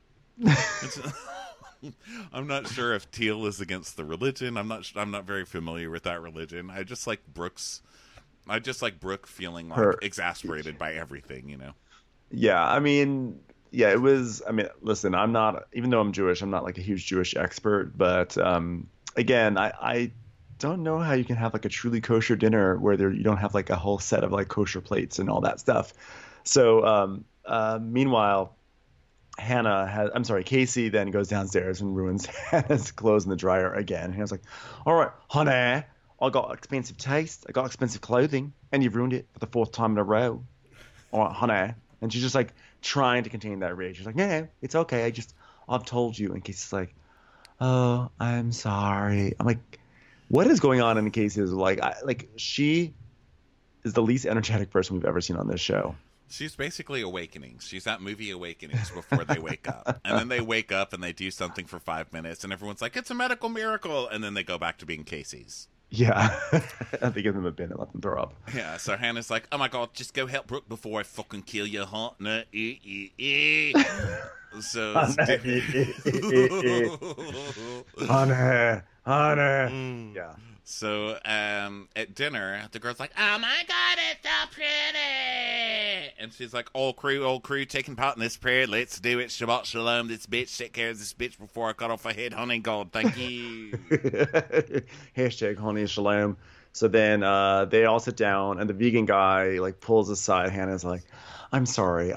I'm not sure if teal is against the religion. I'm not very familiar with that religion. I just like Brooke feeling like exasperated by everything, you know. Yeah, I mean, it was. I mean, listen, I'm not, even though I'm Jewish, I'm not like a huge Jewish expert. But again, I don't know how you can have like a truly kosher dinner where you don't have like a whole set of like kosher plates and all that stuff. So meanwhile, Casey then goes downstairs and ruins Hannah's clothes in the dryer again. Hannah's like, all right, honey, I got expensive taste. I got expensive clothing, and you've ruined it for the fourth time in a row. All right, honey. And she's just like trying to contain that rage. She's like, no, it's okay. I've told you. And Casey's like, oh, I'm sorry. I'm like, what is going on in Casey's like? She is the least energetic person we've ever seen on this show. She's basically Awakenings. She's that movie Awakenings before they wake up. And then they wake up and they do something for 5 minutes and everyone's like, it's a medical miracle. And then they go back to being Casey's. Yeah. They give them a bin and let them throw up. Yeah, so Hannah's like, oh my God, just go help Brooke before I fucking kill you, huh? So honey. Yeah. So at dinner, the girl's like, oh my God, it's so pretty. And she's like, all crew taking part in this prayer. Let's do it. Shabbat shalom. This bitch, take care of this bitch before I cut off her head. Honey, God, thank you. Hashtag honey shalom. So then they all sit down, and the vegan guy like pulls aside. Hannah's like, I'm sorry.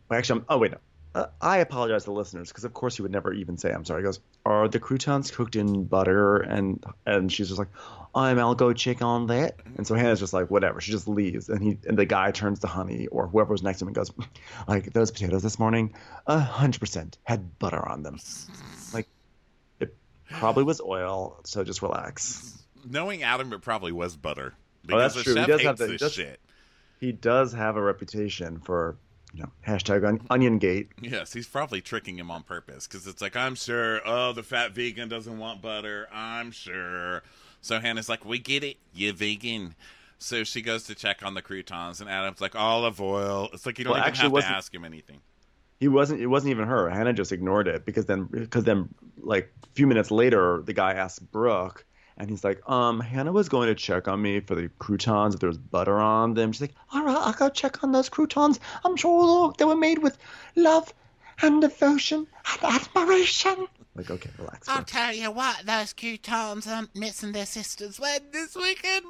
I apologize to the listeners because, of course, he would never even say I'm sorry. He goes, are the croutons cooked in butter? And she's just like, I'll go check on that. And so Hannah's just like, whatever. She just leaves. And the guy turns to Honey or whoever was next to him and goes, like, those potatoes this morning, 100% had butter on them. Like, it probably was oil, so just relax. Knowing Adam, it probably was butter. Because that's true. Chef hates this shit. He does have a reputation for... hashtag OnionGate. Yes, he's probably tricking him on purpose because it's like, I'm sure, the fat vegan doesn't want butter. I'm sure. So Hannah's like, we get it. You're vegan. So she goes to check on the croutons, and Adam's like, olive oil. It's like you don't even have to ask him anything. It wasn't even her. Hannah just ignored it because then like a few minutes later, the guy asks Brooke, and he's like, Hannah was going to check on me for the croutons if there was butter on them. She's like, all right, I'll go check on those croutons. I'm sure they were made with love and devotion and admiration. Like, okay, relax. I'll tell you what, those croutons are missing their sister's wedding this weekend.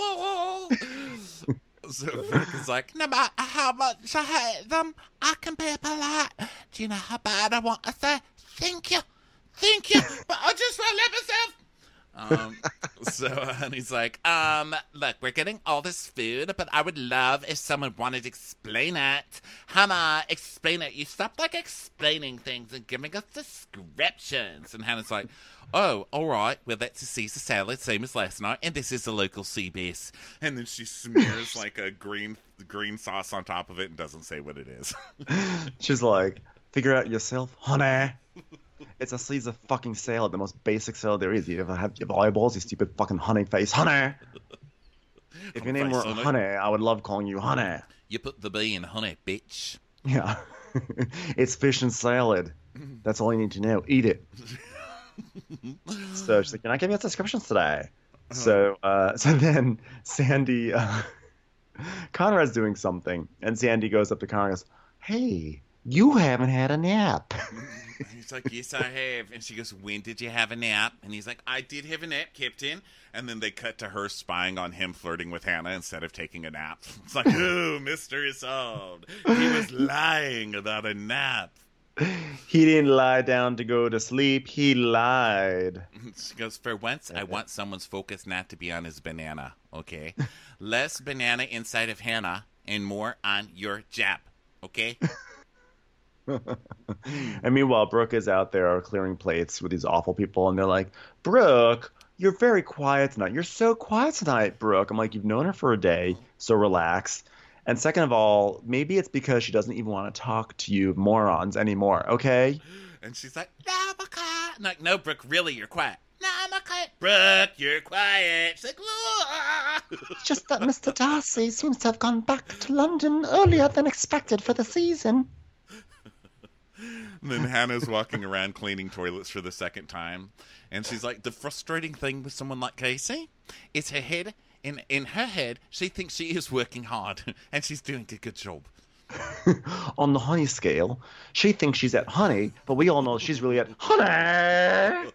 So Brooke is like, no matter how much I hate them, I can be polite. Do you know how bad I want to say thank you, but I just won't let myself. And he's like, look, we're getting all this food, but I would love if someone wanted to explain it. Hannah, explain it. You stop like explaining things and giving us descriptions. And Hannah's like, oh, all right, well, that's a Caesar salad, same as last night, and this is a local sea bass. And then she smears like a green sauce on top of it and doesn't say what it is. She's like, figure out yourself, honey. It's a Caesar fucking salad, the most basic salad there is. You have eyeballs, you stupid fucking honey face. Honey! If your name were honey, I would love calling you honey. You put the B in honey, bitch. Yeah. It's fish and salad. That's all you need to know. Eat it. So she's like, you're not giving us descriptions today. So then Sandy, Conrad's doing something, and Sandy goes up to Conrad and goes, hey, you haven't had a nap. He's like, yes, I have. And she goes, when did you have a nap? And he's like, I did have a nap, Captain. And then they cut to her spying on him flirting with Hannah instead of taking a nap. It's like, ooh, mystery solved. He was lying about a nap. He didn't lie down to go to sleep. He lied. She goes, for once, I want someone's focus not to be on his banana, okay? Less banana inside of Hannah and more on your Jap, okay? And meanwhile, Brooke is out there clearing plates with these awful people, and they're like, Brooke, you're very quiet tonight. You're so quiet tonight, Brooke. I'm like, you've known her for a day, so relax. And second of all, maybe it's because she doesn't even want to talk to you morons anymore, okay? And she's like, no, I'm quiet. I'm like, no, Brooke, really, you're quiet. No, I'm quiet. Brooke, you're quiet. She's like, It's just that Mr. Darcy seems to have gone back to London earlier than expected for the season. And then Hannah's walking around cleaning toilets for the second time. And she's like, the frustrating thing with someone like Casey is her head. In her head, she thinks she is working hard. And she's doing a good job. On the honey scale, she thinks she's at honey, but we all know she's really at honey.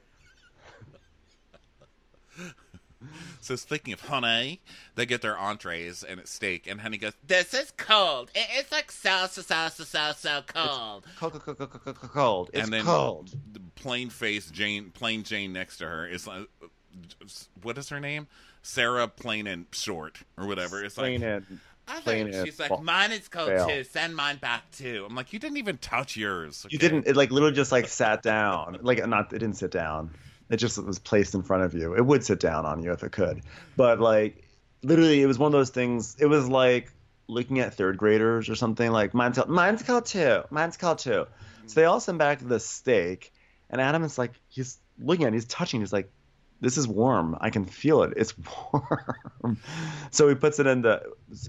So speaking of honey, they get their entrees and it's steak, and Honey goes, this is cold. It's like so cold. It's cold. It's and then cold. The plain Jane next to her is like, what is her name? Sarah Plain and Short or whatever. It's like, she's like, mine is cold too. Send mine back too. I'm like, you didn't even touch yours. Okay? You didn't. It like literally just like sat down. Like it didn't sit down. It just was placed in front of you. It would sit down on you if it could. But, like, literally, it was one of those things. It was like looking at third graders or something. Like, mine's cold too. Mine's cold too. So they all send back the steak. And Adam is like, he's looking at it. He's touching. He's like, this is warm. I can feel it. It's warm. So he puts it in the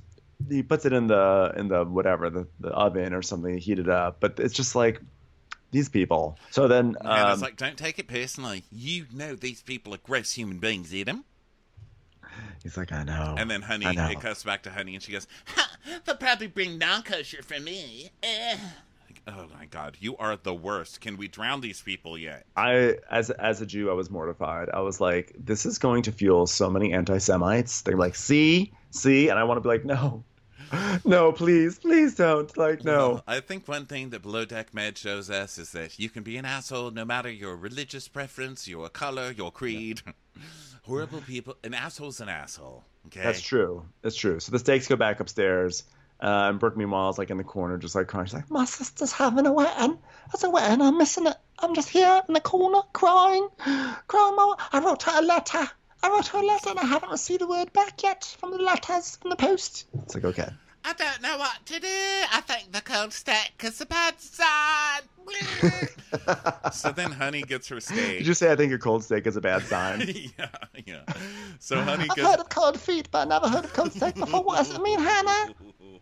whatever, the oven or something. Heat it up. But it's just like, these people. So then Hannah's like, don't take it personally. You know these people are gross human beings, Adam. He's like, I know. And then Honey, it cuts back to Honey, and she goes, they'll probably bring non-kosher for me. Like, oh my God, you are the worst. Can we drown these people yet? As a Jew, I was mortified. I was like, this is going to fuel so many anti-Semites. They're like, see? And I want to be like, no. No, please don't. Like, no. Well, I think one thing that Below Deck Med shows us is that you can be an asshole no matter your religious preference, your color, your creed. Horrible people. An asshole's an asshole. Okay? That's true. So the steaks go back upstairs. And Brooke, meanwhile, is like in the corner, just like crying. She's like, my sister's having a wedding. It's a wedding. I'm missing it. I'm just here in the corner crying. I wrote her a letter. And I haven't received a word back yet from the letters from the post. It's like, okay. I don't know what to do. I think the cold steak is a bad sign. So then Honey gets her steak. Did you say I think a cold steak is a bad sign? Yeah. So Honey I've heard of cold feet, but I never heard of cold steak before. What does it mean, Hannah?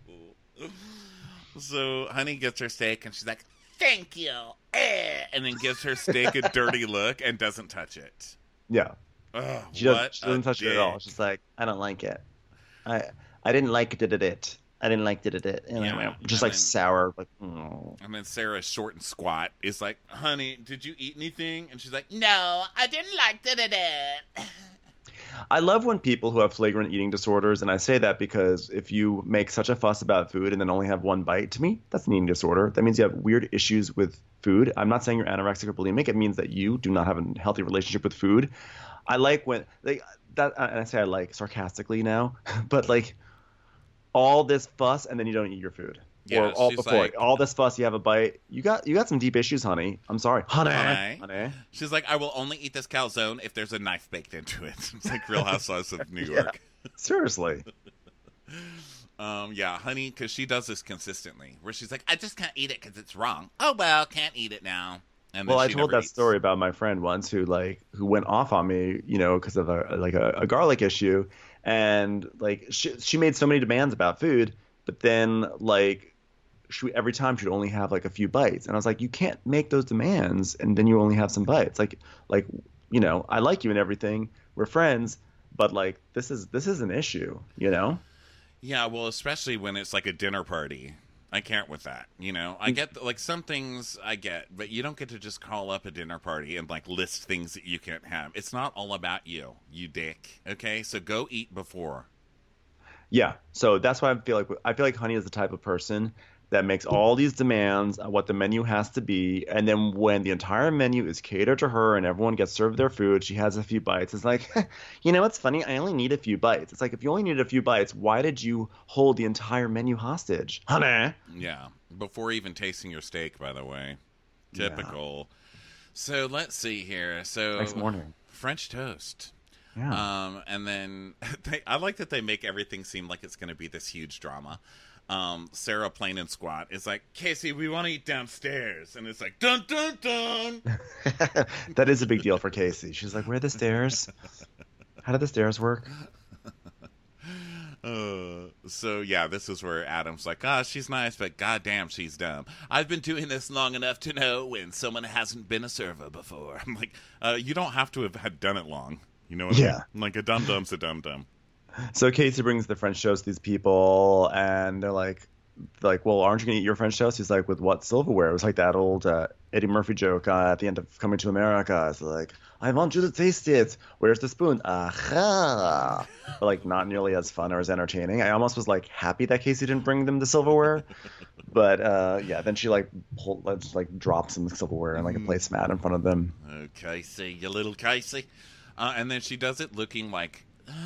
So Honey gets her steak, and she's like, thank you. And then gives her steak a dirty look and doesn't touch it. Yeah. Ugh, she doesn't touch it at all. She's like, I don't like it. I didn't like it. I didn't like it. And yeah, just like sour. Like, oh. And then Sarah, short and squat, is like, honey, did you eat anything? And she's like, no, I didn't like it. I love when people who have flagrant eating disorders, and I say that because if you make such a fuss about food and then only have one bite, to me, that's an eating disorder. That means you have weird issues with food. I'm not saying you're anorexic or bulimic. It means that you do not have a healthy relationship with food. I like when and I say I like sarcastically now, but like all this fuss and then you don't eat your food. Yeah, or all this fuss, you have a bite. You got some deep issues, honey. I'm sorry, honey. She's like, I will only eat this calzone if there's a knife baked into it. It's like Real Housewives of New York. Yeah, seriously. Yeah, Honey, because she does this consistently, where she's like, I just can't eat it because it's wrong. Oh well, can't eat it now. And well, I told that story about my friend once who went off on me, because of a garlic issue, and like she made so many demands about food, but then like every time she'd only have like a few bites, and I was like, you can't make those demands and then you only have some bites. Like I like you and everything, we're friends, but like this is an issue, Yeah, well, especially when it's like a dinner party. I can't with that, I get, like, some things I get, but you don't get to just call up a dinner party and, like, list things that you can't have. It's not all about you dick, okay? So go eat before. Yeah, so that's why I feel like Honey is the type of person that makes all these demands on what the menu has to be, and then when the entire menu is catered to her and everyone gets served their food, she has a few bites. It's like, what's funny? I only need a few bites. It's like, if you only needed a few bites, why did you hold the entire menu hostage? Honey! Yeah, before even tasting your steak, by the way. Typical. Yeah. So, let's see here. So, next morning. French toast. Yeah. And then, I like that they make everything seem like it's going to be this huge drama. Sarah Plain and Squat is like, Casey, we want to eat downstairs. And it's like, dun, dun, dun. That is a big deal for Casey. She's like, where are the stairs? How do the stairs work? So, yeah, this is where Adam's like, she's nice, but goddamn, she's dumb. I've been doing this long enough to know when someone hasn't been a server before. I'm like, you don't have to have done it long. You know what I mean? Like, a dum-dum's a dum-dum. So Casey brings the French toast to these people, and they're like, well, aren't you going to eat your French toast? He's like, with what silverware? It was like that old Eddie Murphy joke at the end of Coming to America. It's like, I want you to taste it. Where's the spoon? Aha. But like, not nearly as fun or as entertaining. I almost was like happy that Casey didn't bring them the silverware. But then she drops some silverware and like a placemat in front of them. Oh, Casey, you little Casey. And then she does it looking like,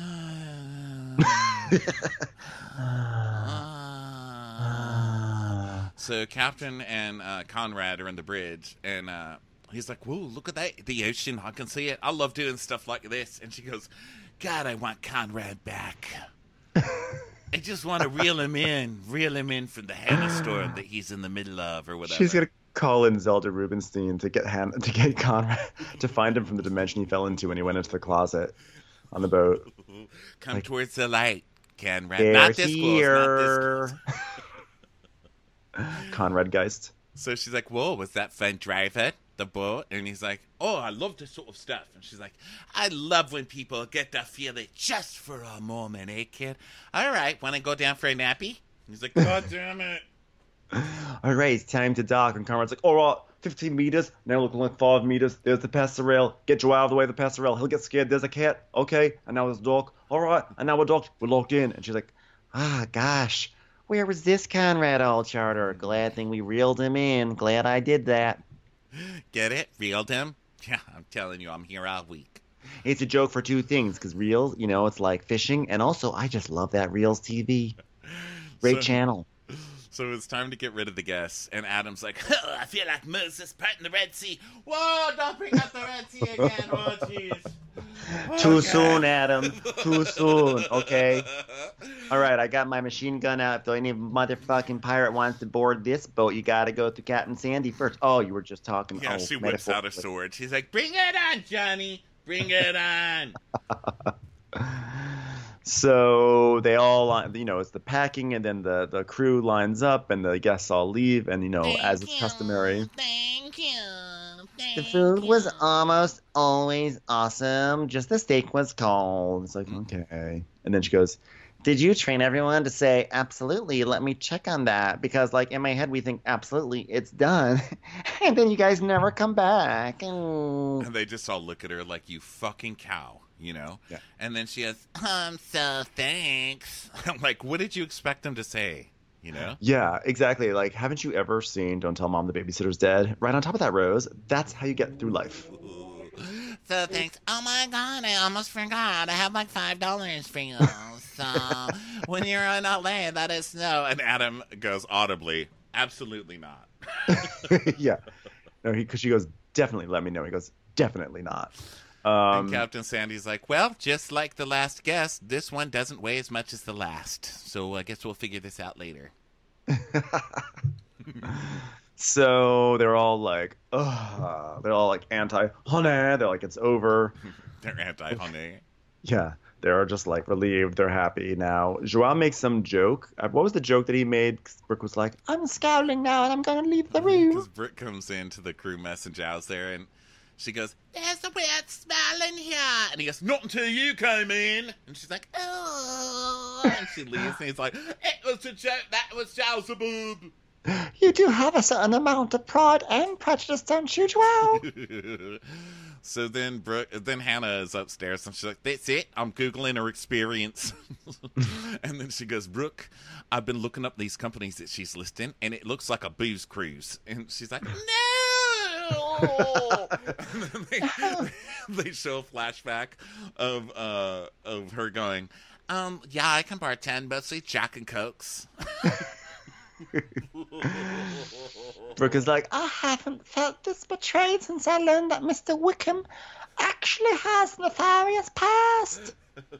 So Captain and Conrad are in the bridge, and he's like, whoa, look at that, the ocean, I can see it. I love doing stuff like this. And she goes, God, I want Conrad back. I just want to reel him in from the hailstorm that he's in the middle of, or whatever. She's going to call in Zelda Rubinstein to get Conrad, to find him from the dimension he fell into when he went into the closet on the boat. Come towards the light, Conrad. They're not this here. Close, not this close. Conrad Geist. So she's like, whoa, was that fun driving the boat? And he's like, oh, I love this sort of stuff. And she's like, I love when people get to feel it just for a moment, eh, kid? All right, want to go down for a nappy? He's like, God damn it. All right, it's time to dock. And Conrad's like, all right, 15 meters. Now looking like 5 meters. There's the passerelle. Get Joe out of the way of the passerelle. He'll get scared. There's a cat. Okay, and now there's a dock. All right, and now we're docked. We're locked in. And she's like, gosh. Where was this Conrad all charter? Glad thing we reeled him in. Glad I did that. Get it? Reeled him? Yeah, I'm telling you, I'm here all week. It's a joke for two things, because Reels, it's like fishing, and also I just love that Reels TV. Great channel. So it's time to get rid of the guests, and Adam's like, oh, I feel like Moses parting the Red Sea. Whoa, don't bring up the Red Sea again. Oh, jeez. Too soon, Adam. Too soon, okay? All right, I got my machine gun out. If any motherfucking pirate wants to board this boat, you got to go through Captain Sandy first. Oh, you were just talking. Yeah, she whips out a sword. She's like, bring it on, Johnny. Bring it on. So they all, it's the packing, and then the crew lines up, and the guests all leave, and, as is customary. Thank you. The food was almost always awesome. Just the steak was cold. It's like, okay. And then she goes, did you train everyone to say, absolutely, let me check on that? Because, in my head, we think, absolutely, it's done. And then you guys never come back. And they just all look at her like, you fucking cow, Yeah. And then she has, so thanks. I'm like, what did you expect them to say? Yeah, exactly. Haven't you ever seen Don't Tell Mom the Babysitter's Dead? Right on top of that, Rose. That's how you get through life. So thanks. Oh my God, I almost forgot. I have $5 for you. So when you're in LA, let us know. And Adam goes audibly, absolutely not. Yeah. No, because she goes, definitely let me know. He goes, definitely not. And Captain Sandy's like, well, just like the last guest, this one doesn't weigh as much as the last. So I guess we'll figure this out later. So they're all like, ugh. They're all like anti-honey. They're like, it's over. They're anti-honey. Yeah. They're just like relieved. They're happy now. Joao makes some joke. What was the joke that he made? Brooke was like, I'm scowling now and I'm going to leave the room. Because Brooke comes into the crew mess and Joao's there and she goes, there's a weird smell in here. And he goes, not until you came in. And she's like, oh. And she leaves and he's like, it was a joke. That was Beelzebub. You do have a certain amount of pride and prejudice, don't you, Joao? So then Hannah is upstairs and she's like, that's it, I'm Googling her experience. And then she goes, Brooke, I've been looking up these companies that she's listing and it looks like a booze cruise. And she's like, no! And then they show a flashback of her going, yeah, I can bartend, mostly Jack and Cokes. Brooke is like, I haven't felt this betrayed since I learned that Mr. Wickham actually has a nefarious past.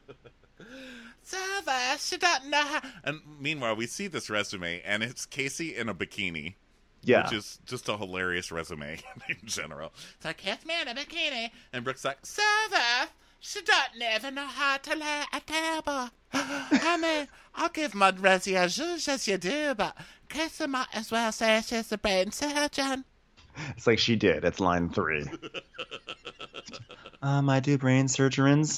Server, she don't know how. And meanwhile, we see this resume, and it's Casey in a bikini. Yeah. Which is just a hilarious resume in general. It's like, yes, man, a bikini. And Brooke's like, server, she don't never know how to lay a table. I mean, I'll give my resi a zhuzh as you do, but Casey might as well say she's a brain surgeon. It's like she did. It's line 3. I do brain surgeons.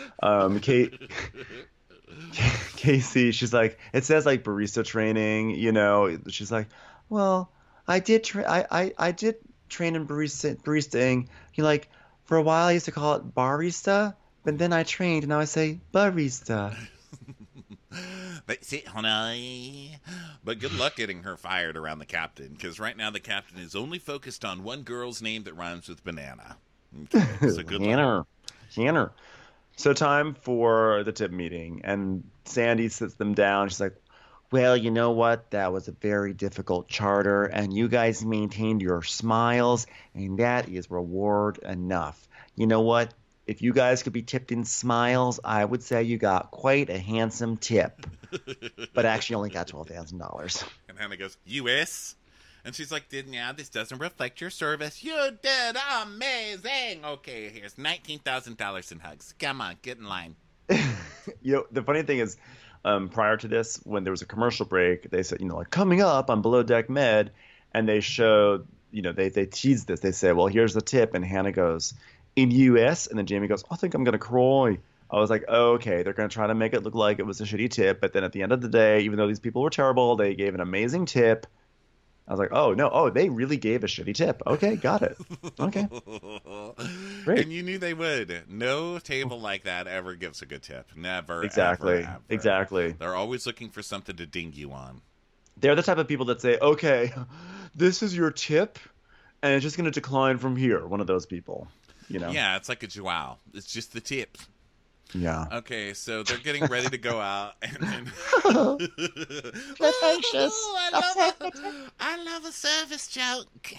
Casey, she's like, it says like barista training, you know. She's like, well, I did train in baristaing. You like, for a while I used to call it barista, but then I trained and now I say barista. That's it, honey. But good luck getting her fired around the captain, because right now the captain is only focused on one girl's name that rhymes with banana. Okay, so good luck. Hannah. So time for the tip meeting, and Sandy sits them down. She's like, well, you know what? That was a very difficult charter, and you guys maintained your smiles, and that is reward enough. You know what? If you guys could be tipped in smiles, I would say you got quite a handsome tip. But actually only got $12,000. And Hannah goes, U.S.? And she's like, this doesn't reflect your service. You did amazing. Okay, here's $19,000 in hugs. Come on, get in line. You know, the funny thing is, prior to this, when there was a commercial break, they said, like coming up on Below Deck Med, and they showed, they teased this. They say, well, here's the tip. And Hannah goes, in U.S. And then Jamie goes, I think I'm going to cry. I was like, oh, okay, they're going to try to make it look like it was a shitty tip. But then at the end of the day, even though these people were terrible, they gave an amazing tip. I was like, oh, no. Oh, they really gave a shitty tip. Okay, got it. Okay. Great. And you knew they would. No table like that ever gives a good tip. Never, Exactly. Ever. Exactly. They're always looking for something to ding you on. They're the type of people that say, okay, this is your tip, and it's just going to decline from here. One of those people, Yeah, it's like a Joao. It's just the tip. Yeah. Okay, so they're getting ready to go out, and I love a service joke.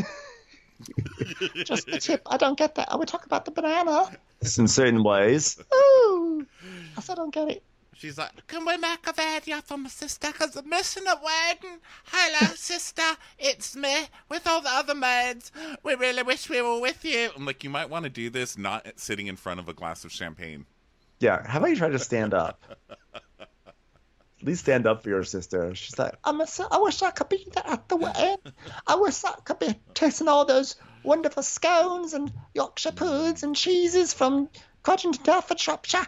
Just the tip. I don't get that. I would talk about the banana. It's in certain ways. Ooh, I still don't get it. She's like, can we make a video for my sister? Because I'm missing a wedding. Hello, sister. It's me with all the other maids. We really wish we were with you. I'm like, you might want to do this not sitting in front of a glass of champagne. Yeah, how about you try to stand up? At least stand up for your sister. She's like, I wish I could be there at the wedding. I wish I could be tasting all those wonderful scones and Yorkshire puds and cheeses from Codrington, Telford, Shropshire.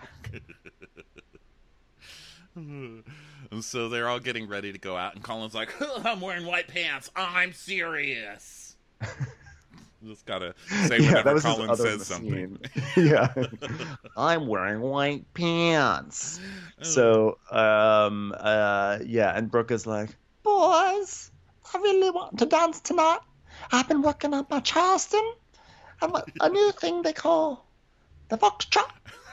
And so they're all getting ready to go out, and Colin's like, I'm wearing white pants. I'm serious. Just gotta say whenever Colin says something. Yeah. I'm wearing white pants. So, and Brooke is like, boys, I really want to dance tonight. I've been working on my Charleston and a new thing they call the foxtrot.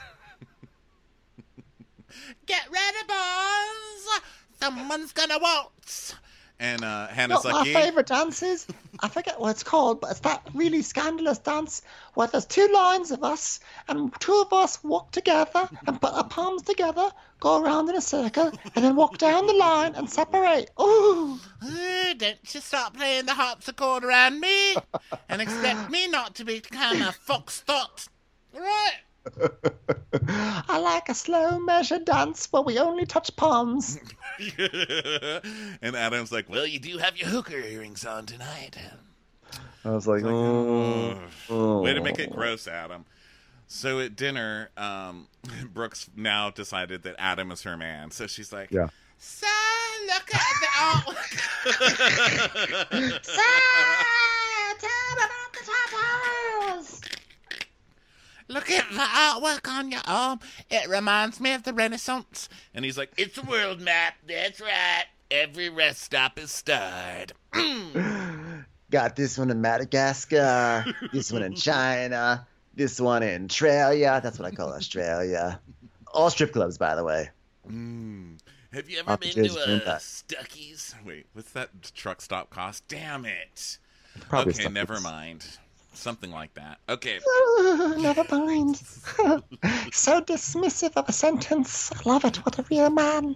Get ready, boys. Someone's gonna waltz. And Hannah's not my favorite dances. I forget what it's called, but it's that really scandalous dance where there's two lines of us, and two of us walk together and put our palms together, go around in a circle, and then walk down the line and separate. Ooh! Don't you start playing the harpsichord around me and expect me not to become a foxtrot. Right? I like a slow measured dance where we only touch palms. And Adam's like, well, you do have your hooker earrings on tonight. I was like, way to make it gross, Adam. So at dinner, Brooks now decided that Adam is her man. So she's like, yeah. So, look at the artwork. So, tell me about the towers. Look at the artwork on your arm. It reminds me of the Renaissance. And he's like, it's a world map. That's right. Every rest stop is starred. Got this one in Madagascar, this one in China, this one in Australia. That's what I call Australia. All strip clubs, by the way. Have you ever been to Stuckey's? Wait, what's that truck stop cost? Damn it. Probably okay, Stuckey's. never mind. Something like that. Okay. Never mind. So dismissive of a sentence. I love it. What a real man.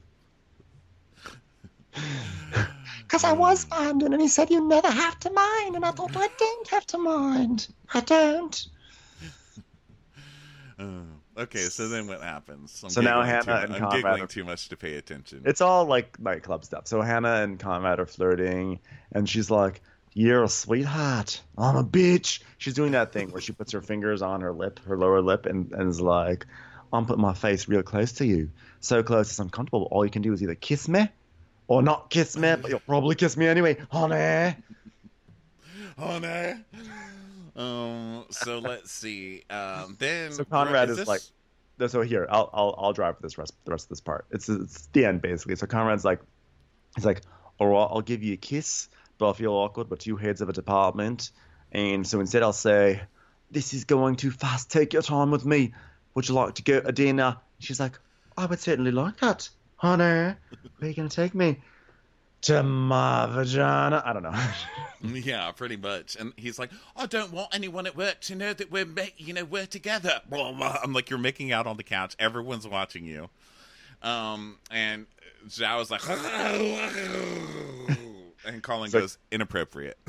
Because I was minding, and he said you never have to mind, and I thought I don't have to mind. I don't. Okay, so then what happens? So now Hannah and I'm Conrad giggling are- too much to pay attention. It's all like nightclub stuff. So Hannah and Conrad are flirting, and she's like, "You're a sweetheart. I'm a bitch." She's doing that thing where she puts her fingers on her lip, her lower lip, and is like, "I'm putting my face real close to you, so close it's uncomfortable. All you can do is either kiss me, or not kiss me, but you'll probably kiss me anyway, honey." Honey. So let's see. Then So Conrad is this- like, so here, I'll drive for the rest of this part. It's the end basically. So Conrad's like, he's like, "All right, I'll give you a kiss, but I feel awkward. We're two heads of a department, and so instead I'll say, this is going too fast. Take your time with me. Would you like to go to dinner?" She's like, "I would certainly like that, honey. Where are you gonna take me?" "To my vagina." I don't know. Yeah, pretty much. And he's like, "I don't want anyone at work to know that we're together." I'm like, "You're making out on the couch. Everyone's watching you." And Zhao is like, and Colin goes, "Inappropriate."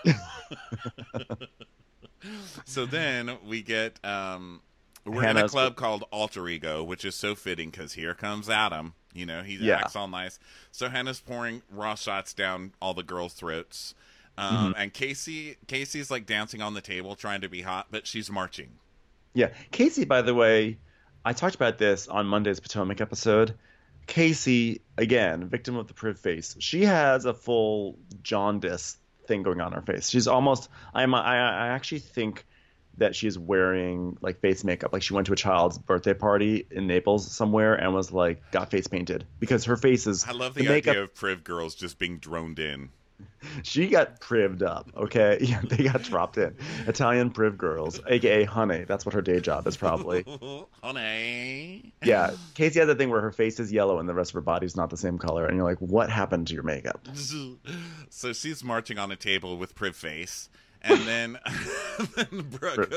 So then we get, we're in a Hannah's- club called Alter Ego, which is so fitting because here comes Adam. You know, he Yeah. acts all nice. So Hannah's pouring raw shots down all the girls' throats. And Casey's like dancing on the table trying to be hot, but she's marching. Yeah. Casey, by the way, I talked about this on Monday's Potomac episode. Casey, again, victim of the priv face. She has a full jaundice thing going on her face. She's almost, I actually think that she's wearing like face makeup. Like she went to a child's birthday party in Naples somewhere and was like, got face painted because her face is. I love the makeup. idea of priv girls just being droned in. She got prived up, okay? Yeah, they got dropped in. Italian priv girls, aka honey. That's what her day job is probably. Honey. Yeah, Casey has that thing where her face is yellow and the rest of her body's not the same color, and you're like, what happened to your makeup? So she's marching on a table with priv face. And then, Brooke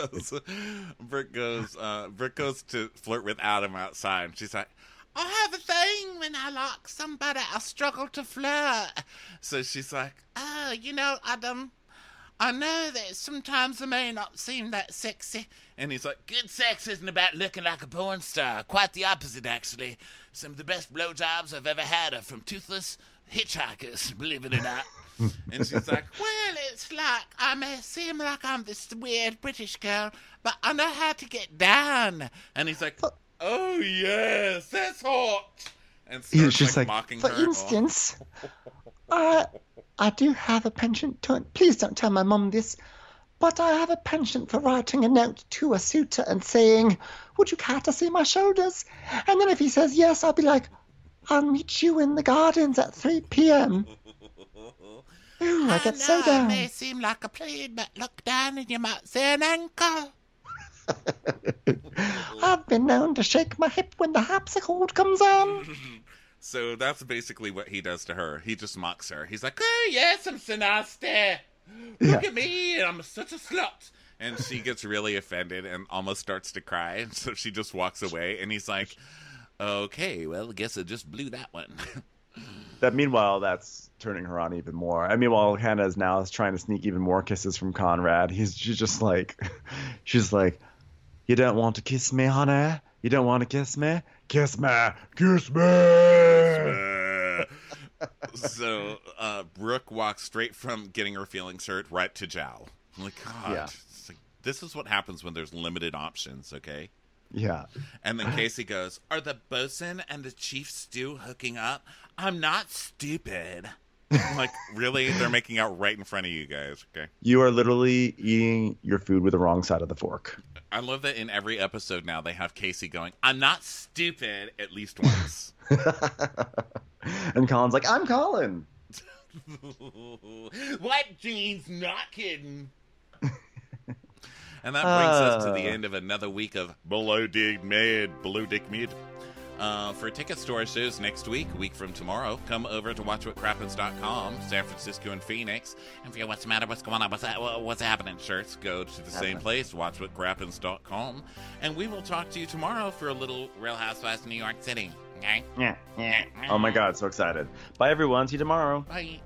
goes to flirt with Adam outside. And she's like, I have a thing when I like somebody, I struggle to flirt. so she's like, Oh, Adam, I know that sometimes it may not seem that sexy. and he's like, Good sex isn't about looking like a porn star. Quite the opposite, actually. Some of the best blowjobs I've ever had are from toothless hitchhikers, believe it or not. and she's like, Well, it's like I may seem like I'm this weird British girl, but I know how to get down. and he's like, oh yes, that's hot. And He's starts just like, mocking For her. instance, I do have a penchant to. Please don't tell my mum this, but I have a penchant for writing a note to a suitor and saying, "Would you care to see my shoulders?" And then if he says yes, I'll be like, "I'll meet you in the gardens at 3 p.m." Ooh, I get so It down. may seem like a plane, but look down and you might see an ankle. I've been known to shake my hip when the harpsichord comes on. So that's basically what he does to her. He just mocks her. He's like, oh yes, I'm so nasty. Look at me, I'm such a slut. And she gets really offended and almost starts to cry. And so she just walks away. And he's like, okay, well, I guess I just blew that one. Meanwhile, that's turning her on even more. I mean, while Hannah is now trying to sneak even more kisses from Conrad, she's just like, you don't want to kiss me, honey? You don't want to kiss me? Kiss me! Kiss me! So Brooke walks straight from getting her feelings hurt right to Jowl. I'm like, God, yeah. This is what happens when there's limited options, okay? Yeah. And then Casey goes, are the bosun and the chief stew hooking up? I'm not stupid. I'm like, really? They're making out right in front of you guys, okay? You are literally eating your food with the wrong side of the fork. I love that in every episode now they have Casey going, I'm not stupid, at least once. And Colin's like, I'm Colin. What, Gene's not kidding. And that brings us to the end of another week of Below Dick Mid. For tickets to our shows next week from tomorrow, come over to watchwhatcrappens.com, San Francisco and Phoenix. And for you, what's the matter, what's going on, what's happening, shirts, go to the same place, watchwhatcrappens.com. And we will talk to you tomorrow for a little Real Housewives of New York City. Okay? Yeah. Oh my God, so excited. Bye, everyone. See you tomorrow. Bye.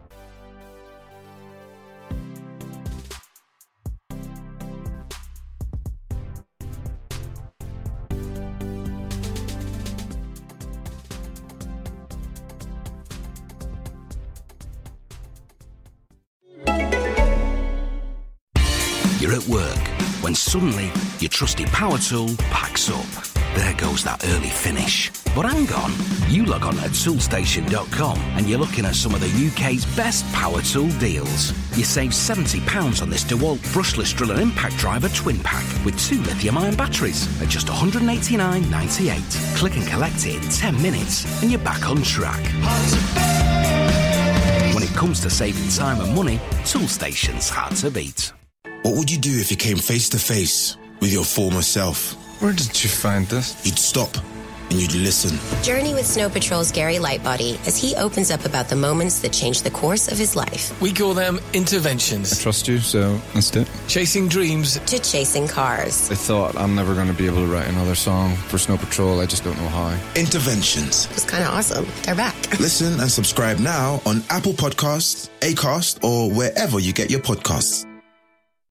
You're at work when suddenly your trusty power tool packs up. There goes that early finish. But hang on, you log on at toolstation.com and you're looking at some of the UK's best power tool deals. You save £70 on this DeWalt brushless drill and impact driver twin pack with 2 lithium-ion batteries at just $189.98. Click and collect it in 10 minutes and you're back on track. When it comes to saving time and money, Toolstation's hard to beat. What would you do if you came face to face with your former self? Where did you find this? You'd stop and you'd listen. Journey with Snow Patrol's Gary Lightbody as he opens up about the moments that changed the course of his life. We call them interventions. I trust you, so that's it. Chasing dreams to chasing cars. I thought I'm never going to be able to write another song for Snow Patrol. I just don't know how. Interventions. It was kind of awesome. They're back. Listen and subscribe now on Apple Podcasts, Acast, or wherever you get your podcasts.